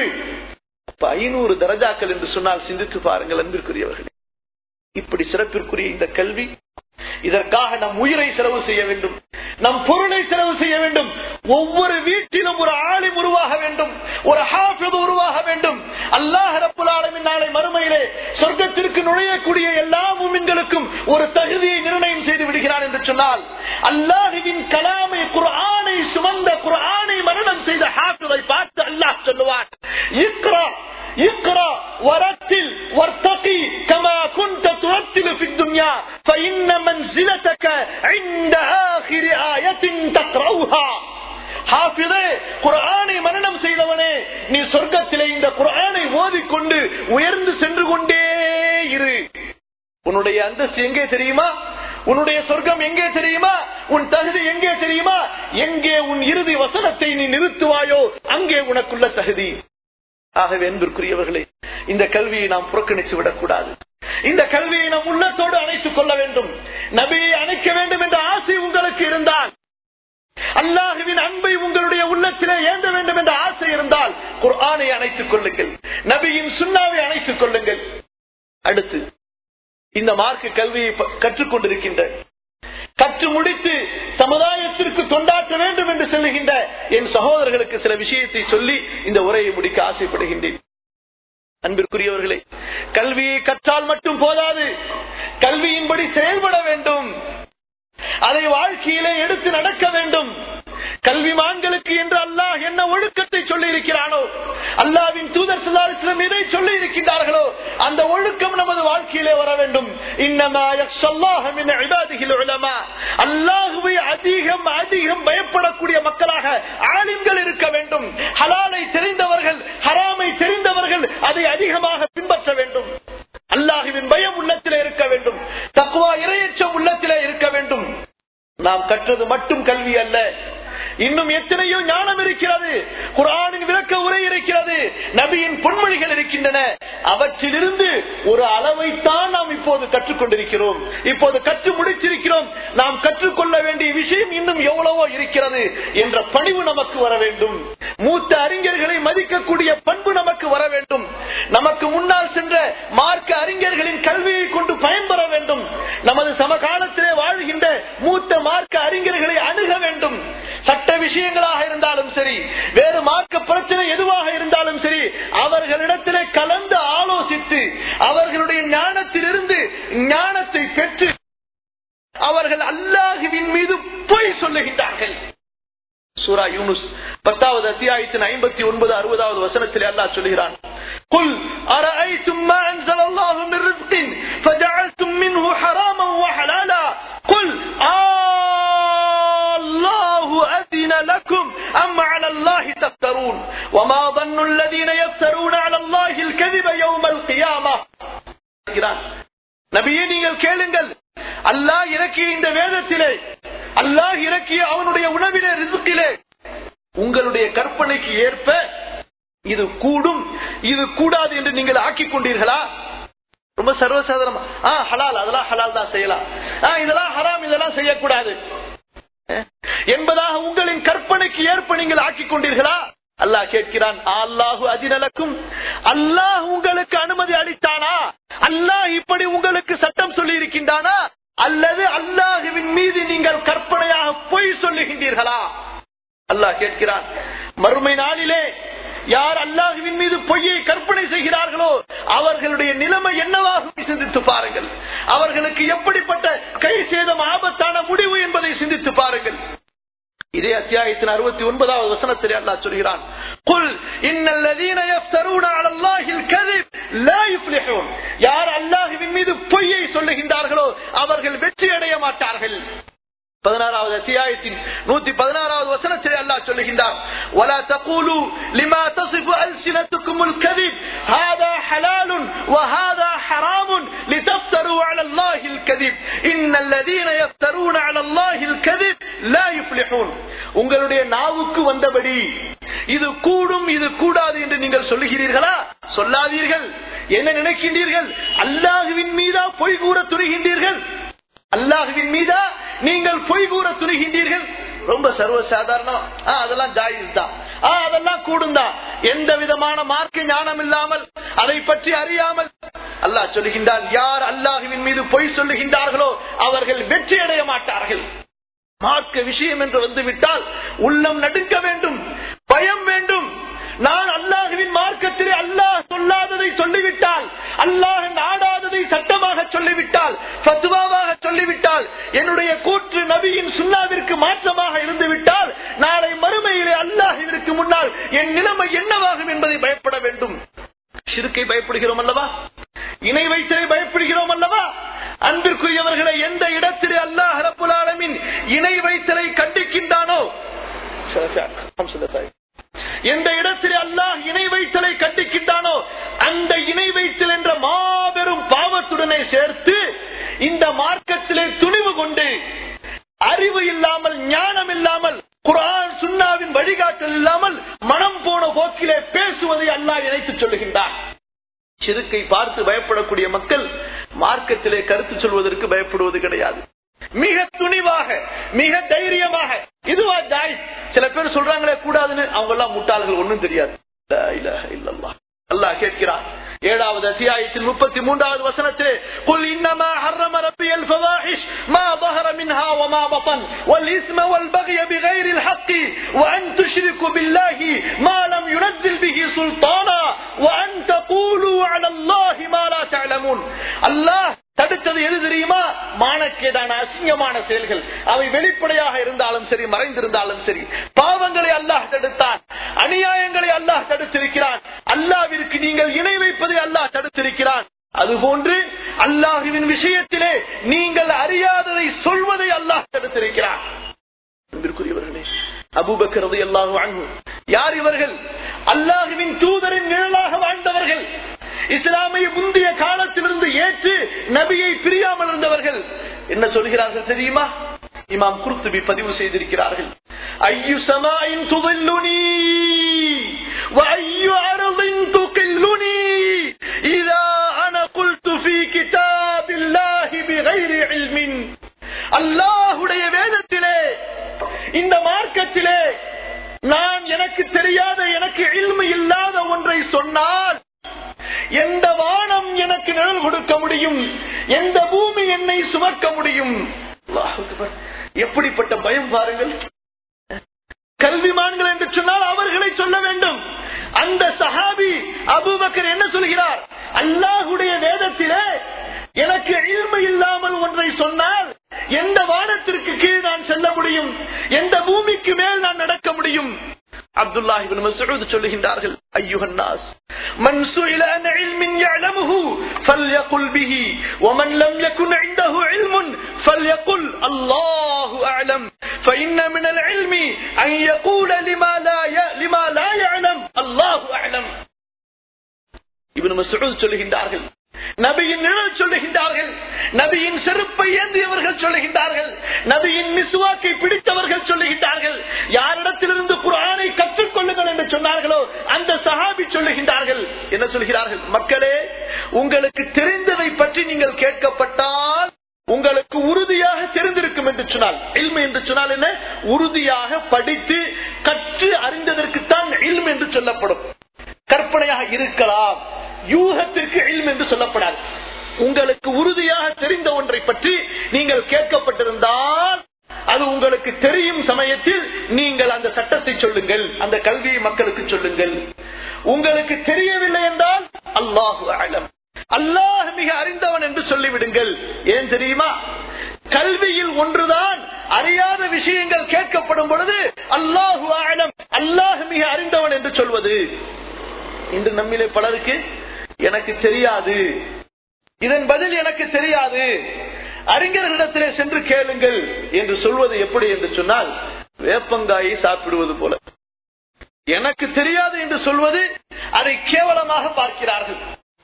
ஐநூறு தரஜாக்கள் என்று சொன்னால் சிந்தித்து பாருங்கள் அன்பிற்குரியவர்களே. இப்படி சிறப்பிற்குரிய இந்த கல்வி, இதற்காக நம் உயிரை செலவு செய்ய வேண்டும், நம் பொருளை செலவு செய்ய வேண்டும். ஒவ்வொரு வீட்டிலும் ஒரு ஆலிம் உருவாக வேண்டும், ஒரு ஹாஃபிஸ் உருவாக வேண்டும். அல்லாஹ் ரப்புல் ஆலமீன் நாளை மறுமையிலே சொர்க்கத்திற்கு நுழையக்கூடிய எல்லா முஃமின்களுக்கும் ஒரு தகுதியை நிர்ணயம் செய்து விடுகிறான் என்று சொன்னால், அல்லாஹ்வின் கலாமை, குர்ஆனை சுமந்த, குர்ஆனை மரணம் செய்த ஹாஃபிஸை பார்த்து அல்லாஹ் சொல்லுவான், இக்ரா இக்ரா வரத்தில் வர்தகி கமா குன்த துரத்தில் ஃபி துன்யா ஃபஇன்ன மன்சிலதக இன்த ஆகிரி ஆயத்தின் தக்ரவுஹா. ஹாஃபிஸே, குர்ஆனை மரணம் செய்தவனே, நீ சொர்க்கத்திலே இந்த குர்ஆனை ஓதிக்கொண்டு உயர்ந்து சென்று கொண்டே இரு. உன்னுடைய அந்தஸ்து எங்கே தெரியுமா? உன்னுடைய சொர்க்கம் எங்கே தெரியுமா? உன் தகுதி எங்கே தெரியுமா? எங்கே உன் இறுதி வசனத்தை நீ நிறுத்துவாயோ அங்கே உனக்குள்ள தகுதி. ஆகவே அன்பிற்குரியவர்களே, இந்த கல்வியை நாம் புறக்கணித்து விடக்கூடாது. இந்த கல்வியை நாம் உள்ளத்தோடு அணைத்துக் கொள்ள வேண்டும். நபியை அணைக்க வேண்டும் என்ற ஆசை உங்களுக்கு இருந்தால், அல்லாஹ்வின் அன்பை உங்களுடைய உள்ளத்திலே ஏந்த வேண்டும் என்ற ஆசை இருந்தால், குர்ஆனை அணைத்துக் கொள்ளுங்கள், நபியின் சுன்னாவை அணைத்துக் கொள்ளுங்கள். அடுத்து, இந்த மார்க்க கல்வியை கற்றுக்கொண்டிருக்கின்ற, கற்று முடித்து சமுதாயத்திற்கு தொண்டாற்ற வேண்டும் என்று சொல்லுகின்ற என் சகோதரர்களுக்கு சில விஷயத்தை சொல்லி இந்த உரையை முடிக்க ஆசைப்படுகின்றேன். அன்பிற்குரியவர்களே, கல்வியை கற்றால் மட்டும் போதாது, கல்வியின்படி செயல்பட வேண்டும், அதை வாழ்க்கையிலே எடுத்து நடக்க வேண்டும். கல்விமான்களுக்கு என்று அல்லாஹ் என்ன ஒழுக்கத்தை சொல்லி இருக்கிறானோ, அல்லாஹ்வின் தூதர் ஸல்லல்லாஹு அலைஹி வஸல்லம் எதை சொல்லி இருக்கின்றார்களோ அந்த ஒழுக்கம் நமது வாழ்க்கையிலே வர வேண்டும். இன்னமா யக்ஷல்லாஹ மின் இபாதிஹில் உலமா, அல்லாஹ்வை அதிகம் அதிகம் பயப்படக்கூடிய மக்களாக ஆலிம்கள் இருக்க வேண்டும். ஹலாலை தெரிந்தவர்கள், ஹராமை தெரிந்தவர்கள் அதை அதிகமாக பின்பற்ற வேண்டும். அல்லாஹ்வின் பயம் உள்ளத்திலே இருக்க வேண்டும், தக்வா இறையச்சம் உள்ளத்திலே இருக்க வேண்டும். நாம் கற்றது மட்டும் கல்வி அல்ல, இன்னும் எத்தனையோ ஞானம் இருக்கிறது. குர்ஆனின் விளக்க உரை இருக்கிறது, நபியின் பொன்மொழிகள் இருக்கின்றன. அவற்றிலிருந்து ஒரு அளவைத்தான் நாம் இப்போது கற்றுக்கொண்டிருக்கிறோம், இப்போது கற்று முடித்திருக்கிறோம். நாம் கற்றுக்கொள்ள வேண்டிய விஷயம் இன்னும் எவ்வளவோ இருக்கிறது என்ற பணிவு நமக்கு வர வேண்டும். மூத்த அறிஞர்களை மதிக்கக்கூடிய பண்பு நமக்கு வர வேண்டும். நமக்கு முன்னால் சென்ற மார்க்க அறிஞர்களின் கல்வியை கொண்டு பயன்பெற வேண்டும். நமது சமகாலத்திலே வாழ்கின்ற மூத்த மார்க்க அறிஞர்களை அணுக வேண்டும். சட்ட விஷயங்களாக இருந்தாலும் சரி, வேறு மார்க்க பிரச்சனை எதுவாக இருந்தாலும் சரி, அவர்களிடத்திலே கலந்து ஆலோசித்து அவர்களுடைய ஞானத்திலிருந்து ஞானத்தை பெற்று, அவர்கள் அல்லாஹ்வின் மீது பொய் சொல்லுகின்றார்கள். சூரா யூனுஸ் பத்தாவது அத்தியாயத்தின் ஐம்பத்தி ஒன்பது அறுபதாவது வசனத்திலே அல்லாஹ் சொல்கிறான், قل أرأيتم ما أنزل الله من رزق فجعلتم منه حراما وحلالا قل الله أذن لكم أم على الله تفترون وما ظن الذين يفترون على الله الكذب يوم القيامة. நபியே, நீங்கள் கேளுங்கள், அல்லாஹ் இறக்கிய இந்த வேதத்திலே, அல்லாஹ் இறக்கிய அவனுடைய உணவிலே, ரிஸ்கிலே உங்களுடைய கற்பனைக்கு ஏற்ப இது கூடும் இது கூடாது என்று நீங்கள் ஆக்கிக் கொண்டீர்களா? ரொம்ப சர்வசாதாரணமா ஹலால், அதெல்லாம் ஹலால் தான் செய்யலாம், இதெல்லாம் ஹராம், இதெல்லாம் செய்யக்கூடாது என்பதாக உங்களின் கற்பனைக்கு ஏற்ப நீங்கள் ஆக்கிக் கொண்டீர்களா? அல்லாஹ் கேட்கிறான், அல்லாஹு அதினலக்கும், அல்லாஹ் உங்களுக்கு அனுமதி அளித்தானா? அல்லாஹ் இப்படி உங்களுக்கு சட்டம் சொல்லி இருக்கின்றானா? அல்லது அல்லாஹுவின் மீது நீங்கள் கற்பனையாக பொய் சொல்லுகின்றீர்களா? அல்லாஹ் கேட்கிறான், மறுமை நாளிலே யார் அல்லாஹுவின் மீது பொய்யை கற்பனை செய்கிறார்களோ அவர்களுடைய நிலைமை என்னவாக சிந்தித்து பாருங்கள். அவர்களுக்கு எப்படிப்பட்ட கை சேதம், ஆபத்தான முடிவு என்பதை சிந்தித்து பாருங்கள். இதே அத்தியாயத்தின் அறுபத்தி ஒன்பதாவது வசனத்திலே அல்லாஹ் சொல்கிறான், குல் இன்னல்லதீன யஃப்தரூன அலல்லாஹில் கஸிப் லா யுஃப்லிஹூன். யார் அல்லாஹ்வின் மீது பொய்யை சொல்லுகின்றார்களோ அவர்கள் வெற்றி அடைய மாட்டார்கள். பதினாறாவது அத்தியாயத்தின் நூற்றி பதினாறாவது வசனத்திலே அல்லாஹ் சொல்லுகின்றார், வலா தகூலு லிமா தஸிஃபு அல்சினத்துக்குமுல் கஸிப் ஹாதா ஹலாலுன் வ ஹாதா ஹராமுன் லிதஃப்தரு அலல்லாஹில் கஸிப் இன்னல்லதீன யஃப்தரூன அலல்லாஹில் கஸிப் லா யுஃப்லிஹூன். உங்களுடைய நாவுக்கு வந்தபடி இது கூடும் இது கூடாது என்று நீங்கள் சொல்லுகிறீர்களா? சொல்லாதீர்கள். என்ன நினைக்கின்றீர்கள்? அல்லாஹ்வின் மீதா பொய் கூற துணிகின்றீர்கள்? அல்லாஹ்வின் மீதா நீங்கள் பொய் கூற துணிகின்றீர்கள்? ரொம்ப சர்வசாதாரணம், அதெல்லாம் ஜாயிஸ் தான், அதெல்லாம் கூடும் தான். எந்த விதமான மார்க்க ஞானம் இல்லாமல், அதை பற்றி அறியாமல் அல்லாஹ் சொல்லுகின்றான், யார் அல்லாஹ்வின் மீது பொய் சொல்லுகின்றார்களோ அவர்கள் வெற்றி அடைய மாட்டார்கள். மார்க்க விஷயம் என்று வந்துவிட்டால் உள்ளம் நடுங்க வேண்டும், பயம் வேண்டும். நான் அல்லாஹ்வின் மார்க்கத்திலே அல்லாஹ் சொல்லாததை சொல்லிவிட்டால், அல்லாஹ் நாடாததை சட்டமாக சொல்லிவிட்டால், ஃபத்வாவாக சொல்லிவிட்டால், என்னுடைய கூற்று நபியின் சுன்னாவிற்கு மாற்றமாக இருந்துவிட்டால், நாளை மறுமையிலே அல்லாஹ்விற்கு முன்னால் என் நிலைமை என்னவாகும் என்பதை பயப்பட வேண்டும். ஷிர்க்கை பயப்படுகிறோம் அல்லவா? இணை வைத்தலை பயப்படுகிறோம் அல்லவா? அன்பிற்குரியவர்களை, எந்த இடத்திலே அல்லாஹ் ரப்புல் ஆலமீன் இணை வைத்தலை கண்டிக்கின்றானோ, எந்த இடத்திலே அல்லாஹ் இணை வைத்தலை கண்டிக்கின்றானோ அந்த இணை வைத்தல் என்ற மாபெரும் பாவத்துடனே சேர்த்து இந்த மார்க்கத்திலே துணிவு கொண்டு அறிவு இல்லாமல், ஞானம் இல்லாமல், குர்ஆன் சுன்னாவின் வழிகாட்டல் இல்லாமல் மனம் போன போக்கிலே பேசுவதை அல்லாஹ் இணைத்து சொல்லுகின்றான். ஷிர்க்கை பார்த்து பயப்படக்கூடிய மக்கள் மார்க்கத்திலே கருத்து சொல்வதற்கு பயப்படுவது கிடையாது. மிக துணிவாக, மிக தைரியமாக, இதுவா ஜாயிஸ். சில பேர் சொல்றாங்களே கூடாதுன்னு, அவங்க எல்லாம் முட்டாள்கள், ஒண்ணும் தெரியாது. லா இலாஹ இல்லல்லாஹ். அல்லாஹ் கேட்கிறான் ஏழாவது அத்தியாயத்தில் முப்பத்தி மூன்றாவது வசனத்திலே, குல் இன்னமா ஹர்ரம ரப்பியல் ஃபவாஹிஷ் மா ظهر منها وما بطن والإثم والبغي بغير الحق وأن تشركوا بالله ما لم ينزل به سلطانا وأن تقولوا على الله ما لا تعلمون. அல்லாஹ் தடுத்தது எது தெரியுமா? மானக்கேடான அசிங்கமான செயல்கள். அவை வெளிப்படையாக இருந்தாலும் சரி, மறைந்திருந்தாலும் சரி. பாவங்களை அல்லாஹ் தடுத்தான், அநியாயங்களை அல்லாஹ் தடுத்திருக்கிறான். அல்லாஹ்விற்கு நீங்கள் இணை வைப்பதை அல்லாஹ் தடுத்திருக்கிறான். அதுபோன்று அல்லாஹ்வின் விஷயத்திலே நீங்கள் அறியாததை சொல்வதை அல்லாஹ் தடுத்திருக்கிறான். அன்பிற்குரியவர்களே, அபூபக்கர் ரலியல்லாஹு அன்ஹு யார் இவர்கள்? அல்லாஹ்வின் தூதரின் நிழலாக வாழ்ந்தவர்கள். இஸ்லாமிய முந்தைய காலத்திலிருந்து ஏற்று நபியை பிரியாமல் இருந்தவர்கள். என்ன சொல்கிறார்கள் தெரியுமா? இமாம் குர்துபி பதிவு செய்திருக்கிறார்கள், ஐயு சமாயின் துதில்லுனி வ ஐயு அர்தின் துகில்லுனி இதா அன குல்து ஃபீ கிதாபில்லாஹி பிகைரி இல்மின். அல்லாஹ்வுடைய வேதத்திலே, இந்த மார்க்கத்திலே நான் எனக்கு தெரியாத, எனக்கு இல்மு இல்லாத ஒன்றை சொன்னால் எந்த வானம் எனக்கு நிழல் கொடுக்க முடியும்? எந்த பூமி என்னை சுமக்க முடியும்? எப்படிப்பட்ட பயம் பாருங்கள். கல்விமான்கள் என்று சொன்னால் அவர்களை சொல்ல வேண்டும். அந்த சஹாபி அபூபக்கர் என்ன சொல்கிறார்? அல்லாஹ்வுடைய வேதத்திலே எனக்கு இல்மு இல்லாமல் ஒன்றை சொன்னால் எந்த வானத்திற்கு கீழ் நான் செல்ல முடியும்? எந்த பூமிக்கு மேல் நான் நடக்க முடியும்? அப்துல்லாஹ் இப்னு மஸ்ஊத் சொல்லுகின்றார்கள், ஐயுஹன் நாஸ் மன் சுஇல அன் இல்மின் யஅலமுஹு ஃபல்யகுல் பிஹி வமன் லம் யகுன் இன்தஹு இல்முன் ஃபல்யகுல் அல்லாஹு அஅலம் فإن من العلم أن يقول لما لا لما لا يعلم الله أعلم. இப்னு மஸ்ஊத் சொல்லுகின்றார்கள், நபியின் நிழல் சொல்லுகின்றார்கள், நபியின் செருப்பை ஏந்தியவர்கள் சொல்லுகின்றார்கள், நபியின் மிஸ்வாக்கை பிடித்தவர்கள் சொல்லுகின்றார்கள், யாரிடத்திலிருந்து குர்ஆனை கற்றுக்கொள்ளுங்கள் என்று சொன்னார்களோ அந்த சஹாபி சொல்லுகின்றார்கள். என்ன சொல்கிறார்கள்? மக்களே, உங்களுக்கு தெரிந்ததை பற்றி நீங்கள் கேட்கப்பட்டால் உங்களுக்கு உறுதியாக தெரிந்திருக்கும் என்று சொன்னால், இல்மு என்று சொன்னால் என்ன? உறுதியாக படித்து கற்று அறிந்ததற்குத்தான் இல்மு என்று சொல்லப்படும். கற்பனையாக இருக்கலாம், யூகத்திற்கு இல்மு என்று சொல்லப்படாது. உங்களுக்கு உறுதியாக தெரிந்த ஒன்றை பற்றி நீங்கள் கேட்கப்பட்டிருந்தால் அது உங்களுக்கு தெரியும் சமயத்தில் நீங்கள் அந்த சட்டத்தை சொல்லுங்கள், அந்த கல்வியை மக்களுக்கு சொல்லுங்கள். உங்களுக்கு தெரியவில்லை என்றால் அல்லாஹு அஅலம், அல்லாஹ் மிக அறிந்தவன் என்று சொல்லிவிடுங்கள். ஏன் தெரியுமா? கல்வியில் ஒன்றுதான் அறியாத விஷயங்கள் கேட்கப்படும் பொழுது அல்லாஹு அஅலம், அல்லாஹ் மிக அறிந்தவன் என்று சொல்வது. இன்று நம்மிலே பலருக்கு எனக்கு தெரியாது, இதன் பதில் எனக்கு தெரியாது, அறிஞர்களிடத்திலே சென்று கேளுங்கள் என்று சொல்வது எப்படி என்று சொன்னால், வேப்பங்காயை சாப்பிடுவது போல. எனக்கு தெரியாது என்று சொல்வது அதை கேவலமாக பார்க்கிறார்கள்.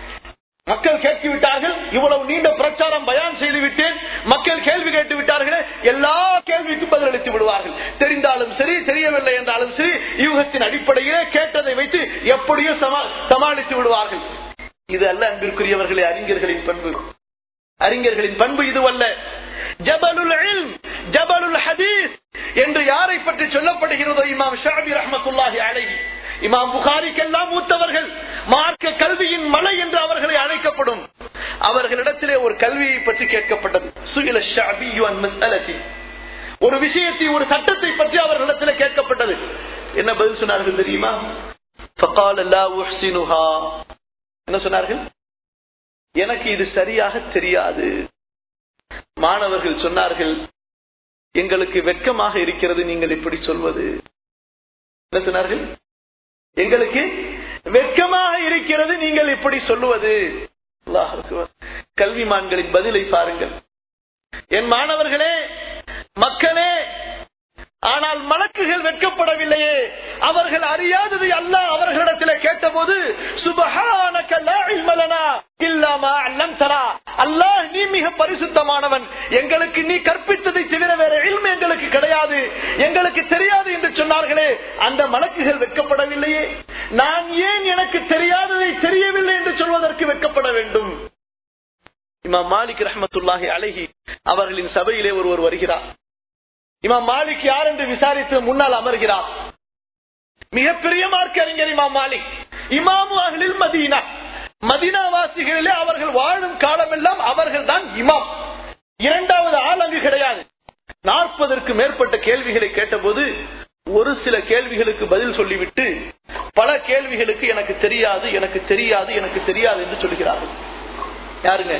மக்கள் கேட்டுவிட்டார்கள், இவ்வளவு நீண்ட பிரச்சாரம் பயான் செய்து விட்டேன், மக்கள் கேள்வி கேட்டு விட்டார்களே, எல்லா கேள்விக்கும் பதிலளித்து விடுவார்கள். தெரிந்தாலும் சரி, தெரியவில்லை என்றாலும் சரி, யூகத்தின் அடிப்படையிலே கேட்டதை வைத்து எப்படியோ சமாளித்து விடுவார்கள். இது அல்ல அன்பிற்குரியவர்களே அறிஞர்களின் பண்பு. அறிஞர்களின் பண்பு இதுவல்ல. ஜபலுல் இல்ம், ஜபலுல் ஹதீஸ் என்று யாரை பற்றி சொல்லப்படுகிறதோ, இமாம் ஷாஃபி ரஹ்மத்துல்லாஹி அலைஹி, இமாம் புகாரிக்கெல்லாம் மூத்தவர்கள், மார்க்க கல்வியின் மலை என்று அவர்களை அழைக்கப்படும். அவர்களிடத்திலே ஒரு கல்வியை பற்றி கேட்கப்பட்டது. சுயில ஷஅபியு அன் மஸ்அலதி, ஒரு விஷயத்தை, ஒரு சட்டத்தை பற்றி அவர்களிடத்திலே கேட்கப்பட்டது. என்ன பதில் சொன்னார்கள் தெரியுமா? ஃபகால லா உஹ்சினுஹா, என்ன சொன்னார்கள்? எனக்கு இது சரியாக தெரியாது. மாணவர்கள் சொன்னார்கள், எங்களுக்கு வெட்கமாக இருக்கிறது நீங்கள் இப்படி சொல்வது. என்ன சொன்னார்கள்? எங்களுக்கு வெட்கமாக இருக்கிறது நீங்கள் இப்படி சொல்லுவது. அல்லாஹ் அக்பர். கல்விமான்களின் பதிலை பாருங்கள். என் மாணவர்களே, மக்களே, ஆனால் மலக்குகள் வெட்கப்படவில்லையே. அவர்கள் அறியாததை அல்லாஹ் அவர்களிடத்திலே கேட்டபோது, சுப்ஹானக லா இல்ம லனா இல்லா மா அல்லம்தனா, அல்லாஹ் நீ மிக பரிசுத்தமானவன், எங்களுக்கு நீ கற்பித்ததை தவிர வேற இல்மு எங்களுக்கு கிடையாது, எங்களுக்கு தெரியாது என்று சொன்னார்களே, அந்த மலக்குகள் வெட்கப்படவில்லையே. நான் ஏன் எனக்கு தெரியாததை தெரியவில்லை என்று சொல்வதற்கு வெட்கப்பட வேண்டும்? இமாம் மாலிக் ரஹ்மத்துல்லாஹி அலைஹி அவர்களின் சபையிலே ஒருவர் வருகிறார். இமாம் மாலிக் யார் என்று விசாரித்து முன்னால் அமர்கிறார். மிகப்பெரிய மார்க்க அறிஞர் இமாம் மாலிக், இமாமு அஹ்லில் மதீனா, மதீனாவாசிகளிலே அவர்கள் வாழும் காலமெல்லாம் அவர்கள் தான் இமாம். இரண்டாவது ஆள் அங்கு கிடையாது. நாற்பதற்கு மேற்பட்ட கேள்விகளை கேட்டபோது ஒரு சில கேள்விகளுக்கு பதில் சொல்லிவிட்டு பல கேள்விகளுக்கு எனக்கு தெரியாது, எனக்கு தெரியாது, எனக்கு தெரியாது என்று சொல்கிறார்கள். யாருங்க?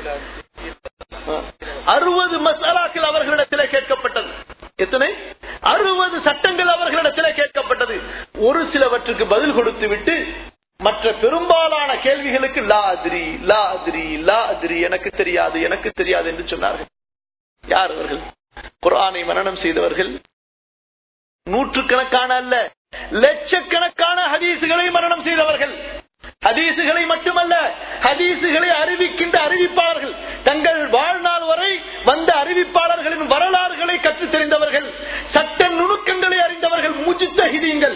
அறுபது மசாலாக்கள் அவர்களிடத்திலே கேட்கப்பட்டது. எத்தனை? அறுபது சட்டங்கள் அவர்களிடத்திலே கேட்கப்பட்டது. ஒரு சிலவற்றுக்கு பதில் கொடுத்து விட்டு மற்ற பெரும்பாலான கேள்விகளுக்கு லா அத்ரி, லா அத்ரி, லா அத்ரி, எனக்கு தெரியாது, எனக்கு தெரியாது என்று சொன்னார்கள். யார் அவர்கள்? குர்ஆனை மனனம் செய்தவர்கள். நூற்றுக்கணக்கான அல்ல, லட்சக்கணக்கான ஹதீசுகளை மனனம் செய்தவர்கள். ஹதீசுகளை மட்டுமல்ல, ஹதீசுகளை அறிவிக்கின்ற அறிவிப்பாளர்கள், தங்கள் வாழ்நாள் வரை வந்த அறிவிப்பாளர்களின் வரலாறுகளை கற்றுத் தெரிந்தவர்கள், சட்ட நுணுக்கங்களை அறிந்தவர்கள், முஜ்தஹிதீன்கள்.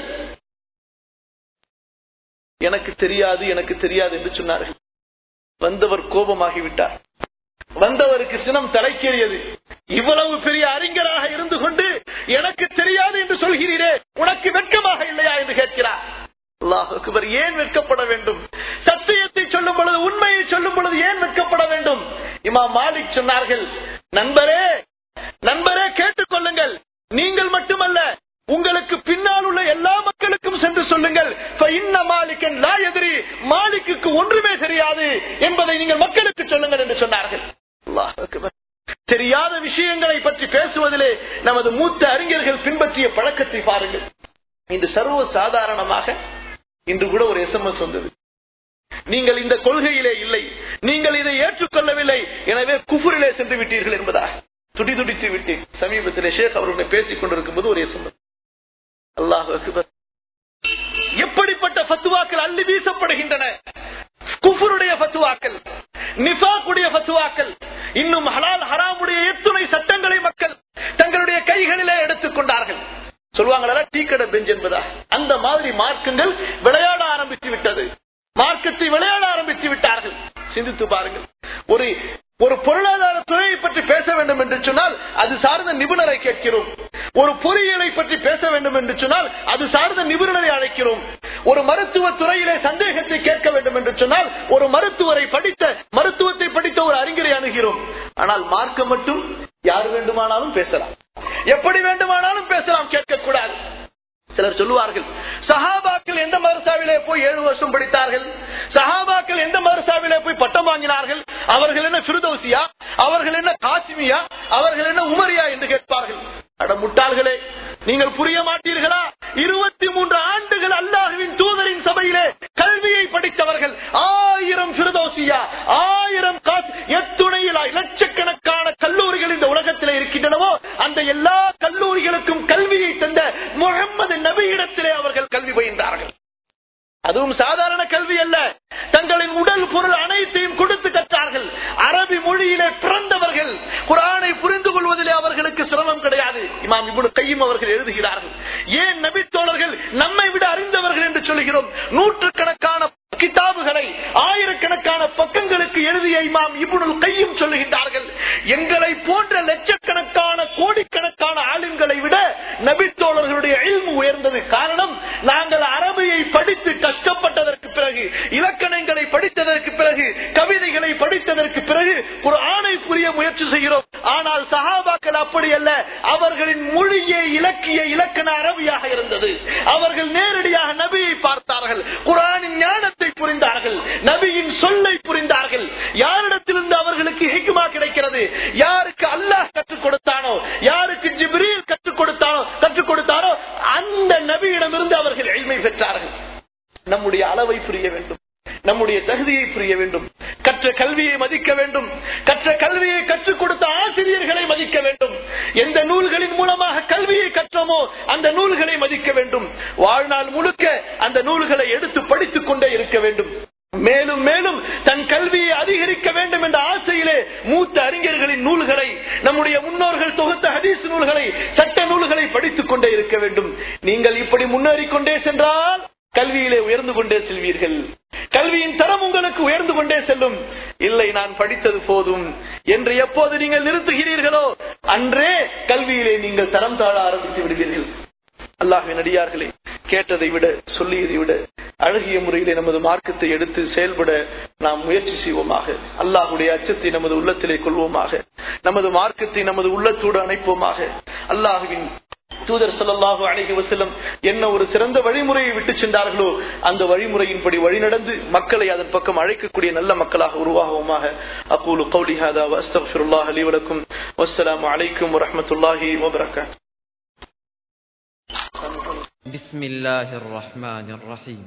எனக்கு தெரியாது, எனக்கு தெரியாது என்று சொன்னார்கள். வந்தவர் கோபமாகிவிட்டார். வந்தவருக்கு சினம் தலைக்கேறியது. இவ்வளவு பெரிய அறிஞராக இருந்து கொண்டு எனக்கு தெரியாது என்று சொல்கிறீரே, உனக்கு வெட்கமாக இல்லையா என்று கேட்கிறார். அல்லாஹ் அக்பர். ஏன் வெட்கப்பட வேண்டும்? சத்தியத்தை சொல்லும் பொழுது, உண்மையை சொல்லும் பொழுது ஏன் வெட்கப்பட வேண்டும்? இமாம் மாலிக் சொன்னார்கள், நண்பரே நண்பரே கேட்டுக்கொள்ளுங்கள், நீங்கள் மட்டுமல்ல உங்களுக்கு பின்னால் உள்ள எல்லா மக்களுக்கும் சென்று சொல்லுங்கள், மாலிகன் லா யத்ரி, மாலிக்கு ஒன்றுமே தெரியாது என்பதை நீங்கள் மக்களுக்கு சொல்லுங்கள் என்று சொன்னார்கள். அல்லாஹ் அக்பர். தெரியாத விஷயங்களை பற்றி பேசுவதிலே நமது மூத்த அறிஞர்கள் பின்பற்றிய பழக்கத்தை பாருங்கள். இன்று சர்வ சாதாரணமாக இன்று கூட ஒரு எஸ்எம்எஸ் வந்தது, நீங்கள் இந்த கொள்கையிலே இல்லை, நீங்கள் இதை ஏற்றுக்கொள்ளவில்லை, எனவே குஃபுரிலே சென்று விட்டீர்கள் என்பதாக துடி துடித்து விட்டேன். சமீபத்திலே ஷேக் அவர்களுடன் பேசிக் கொண்டிருக்கும் போது ஒரு எஸ்எம்எஸ். அல்லாஹ் அக்பர். எப்படிப்பட்ட ஃபத்வாக்கள் அள்ளி வீசப்படுகின்றன! குஃபுருடைய ஃபத்வாக்கள், நிஃபாக்குடைய ஃபத்வாக்கள், இன்னும் ஹலால் ஹராமுடைய எத்துணை சட்டங்களை மக்கள் தங்களுடைய கைகளிலே எடுத்துக் கொண்டார்கள். சொல்லுவாங்களா டீ கடை பெஞ்ச் என்பதா? அந்த மாதிரி மார்க்கங்கள் விளையாட ஆரம்பித்து விட்டது. மார்க்கத்தை விளையாட ஆரம்பித்து விட்டார்கள். சிந்தித்து பாருங்கள். ஒரு ஒரு பொருளாதார துறையை பற்றி பேச வேண்டும் என்று சொன்னால் அது சார்ந்த நிபுணரை கேட்கிறோம். ஒரு பொறியியலை பற்றி பேச வேண்டும் என்று சொன்னால் அது சார்ந்த நிபுணரை அழைக்கிறோம். ஒரு மருத்துவ துறையிலே சந்தேகத்தை கேட்க வேண்டும் என்று சொன்னால் ஒரு மருத்துவரை படித்த மருத்துவத்தை படித்த ஒரு அறிஞரை அணுகிறோம். ஆனால் மார்க்கம் மட்டும் யார் வேண்டுமானாலும் பேசலாம், எப்படி வேண்டுமானாலும் பேசலாம், கேட்கக்கூடாது. சிலர் சொல்லுவார்கள், சஹாபாக்கள் எந்த மதரசாவிலே போய் ஏழு வருஷம் படித்தார்கள், சஹாபாக்கள் எந்த மதரசாவிலே போய் பட்டம் வாங்கினார்கள், அவர்கள் என்ன ஃபிர்தௌசியா, அவர்கள் என்ன காசிமியா, அவர்கள் என்ன உமரியா என்று கேட்பார்கள். அட முட்டாள்களே, நீங்கள் புரிய மாட்டீர்களா? இருபத்தி மூன்று ஆண்டுகள் அல்லாஹ்வின் தூதரின் சபையிலே கல்வியை படித்தவர்கள் ஆயிரம் ஃபிர்தௌசியா, ஆயிரம் காஸ், எத்துணை லட்சக்கணக்கான கல்லூரிகள் இந்த உலகத்திலே இருக்கின்றனவோ அந்த எல்லா கல்லூரிகளுக்கும் கல்வியை தந்த முஹம்மது நபியிடத்திலே அவர்கள் கல்வி பயின்றார்கள். அதுவும் சாதாரண கல்வி அல்ல, தங்களின் உடல் பொருள் அனைத்தையும் கொடுத்து கற்றார்கள். அரபி மொழியிலே பிறந்தவர்கள், குர்ஆனை புரிந்து கொள்வதிலே அவர்களுக்கு சிரமம் கிடையாது. இமாம் இப்னு கையிம் அவர்கள் எழுதுகிறார்கள், ஏன் நபி தோழர்கள் நம்மை விட அறிந்தவர்கள் என்று சொல்கிறோம். நூற்றுக்கணக்கான கிதாபுகளை ஆயிரக்கணக்கான பக்கங்களுக்கு எழுதிய இமாம் இப்னு கையிம் சொல்லுகின்றார்கள், எங்களை போன்ற லட்சக்கணக்கான கோடிக்கணக்கான ஆலிம்களை விட நபி தோழர்களுடைய இல்மு உயர்ந்தது. காரணம், நாங்கள் அரபியை படித்து கஷ்டப்பட்டதற்கு பிறகு, இலக்கணங்களை படித்ததற்கு பிறகு, கவிதைகளை படித்ததற்கு பிறகு குர்ஆனை புரிய முயற்சி செய்கிறோம். ஆனால் சஹாபாக்கள் அப்படி அல்ல. அவர்களின் மொழியே இலக்கிய இலக்கண அரபியாக இருந்தது. அவர்கள் நேரடியாக நபியை பார்த்தார்கள், குர்ஆனின் ஞானத்தை புரிந்தார்கள், நபியின் சொல்லை புரிந்தார்கள். யாரிடத்திலிருந்து அவர்களுக்கு ஹிக்மா கிடைக்கிறது? யாருக்கு அல்லாஹ் கற்றுக் கொடுத்தானோ, யாருக்கு ஜிப்ரீல் கற்றுக் கொடுத்தானோ கற்றுக் கொடுத்தாரோ அந்த நபியிடமிருந்து அவர்கள் இல்மை பெற்றார்கள். நம்முடைய அளவை புரிய வேண்டும், நம்முடைய தகுதியை புரிய வேண்டும், கற்ற கல்வியை மதிக்க வேண்டும், கற்ற கல்வியை கற்றுக் கொடுத்த ஆசிரியர்களை மதிக்க வேண்டும். எந்த நூல்களின் மூலமாக கல்வியை கற்றோமோ அந்த நூல்களை மதிக்க வேண்டும். வாழ்நாள் முழுக்க அந்த நூல்களை எடுத்து படித்துக் கொண்டே இருக்க வேண்டும். மேலும் மேலும் தன் கல்வியை அதிகரிக்க வேண்டும் என்ற ஆசையிலே மூத்த அறிஞர்களின் நூல்களை, நம்முடைய முன்னோர்கள் தொகுத்த ஹதீஸ் நூல்களை, சட்ட நூல்களை படித்துக் கொண்டே இருக்க வேண்டும். நீங்கள் இப்படி முன்னேறிக் கொண்டே சென்றால் கல்வியிலே உயர்ந்து கொண்டே செல்வீர்கள். கல்வியின் தரம் உங்களுக்கு உயர்ந்து கொண்டே செல்லும். இல்லை, நான் படித்தது போதும் என்று எப்போது நீங்கள் நிறுத்துகிறீர்களோ அன்றே கல்வியிலே நீங்கள் தரம் தாழ ஆரம்பித்து விடுவீர்கள். அல்லாஹ்வின் அடியார்களே, கேட்டதை விட சொல்லியதை விட அழகிய முறையிலே நமது மார்க்கத்தை எடுத்து செயல்பட நாம் முயற்சி செய்வோமாக. அல்லாஹ்வுடைய அச்சத்தை நமது உள்ளத்திலே கொள்வோமாக. நமது மார்க்கத்தை நமது உள்ளத்தோடு அணைப்போமாக. அல்லாஹ்வின் தூதர் ஸல்லல்லாஹு அலைஹி வஸல்லம் என்ன ஒரு சிறந்த வழிமுறையை விட்டு சென்றார்களோ அந்த வழிமுறையின்படி வழிநடந்து மக்களை அதன் பக்கம் அழைக்கக்கூடிய நல்ல மக்களாக உருவாகுவோமாக. அகூலு கௌலி ஹாதா வ அஸ்தக்ஃபிருல்லாஹ லி வ லக்கும். வஸ்ஸலாமு அலைக்கும் வ ரஹ்மத்துல்லாஹி வ பரகாத்துஹு. بسم الله الرحمن الرحيم.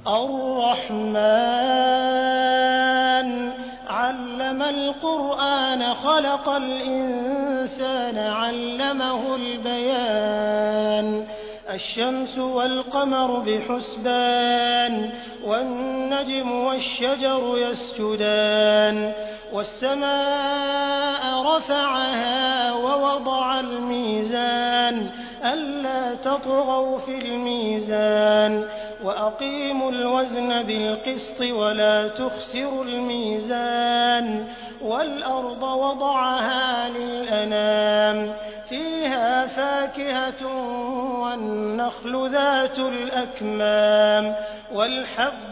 الرحمن علم القرآن خلق الإنسان علمه البيان الشمس والقمر بحسبان والنجم والشجر يسجدان والسماء رفعها ووضع الميزان ألا تطغوا في الميزان وأقيموا الوزن بالقسط ولا تخسروا الميزان والأرض وضعها للأنام فيها فاكهة والنخل ذات الأكمام والحب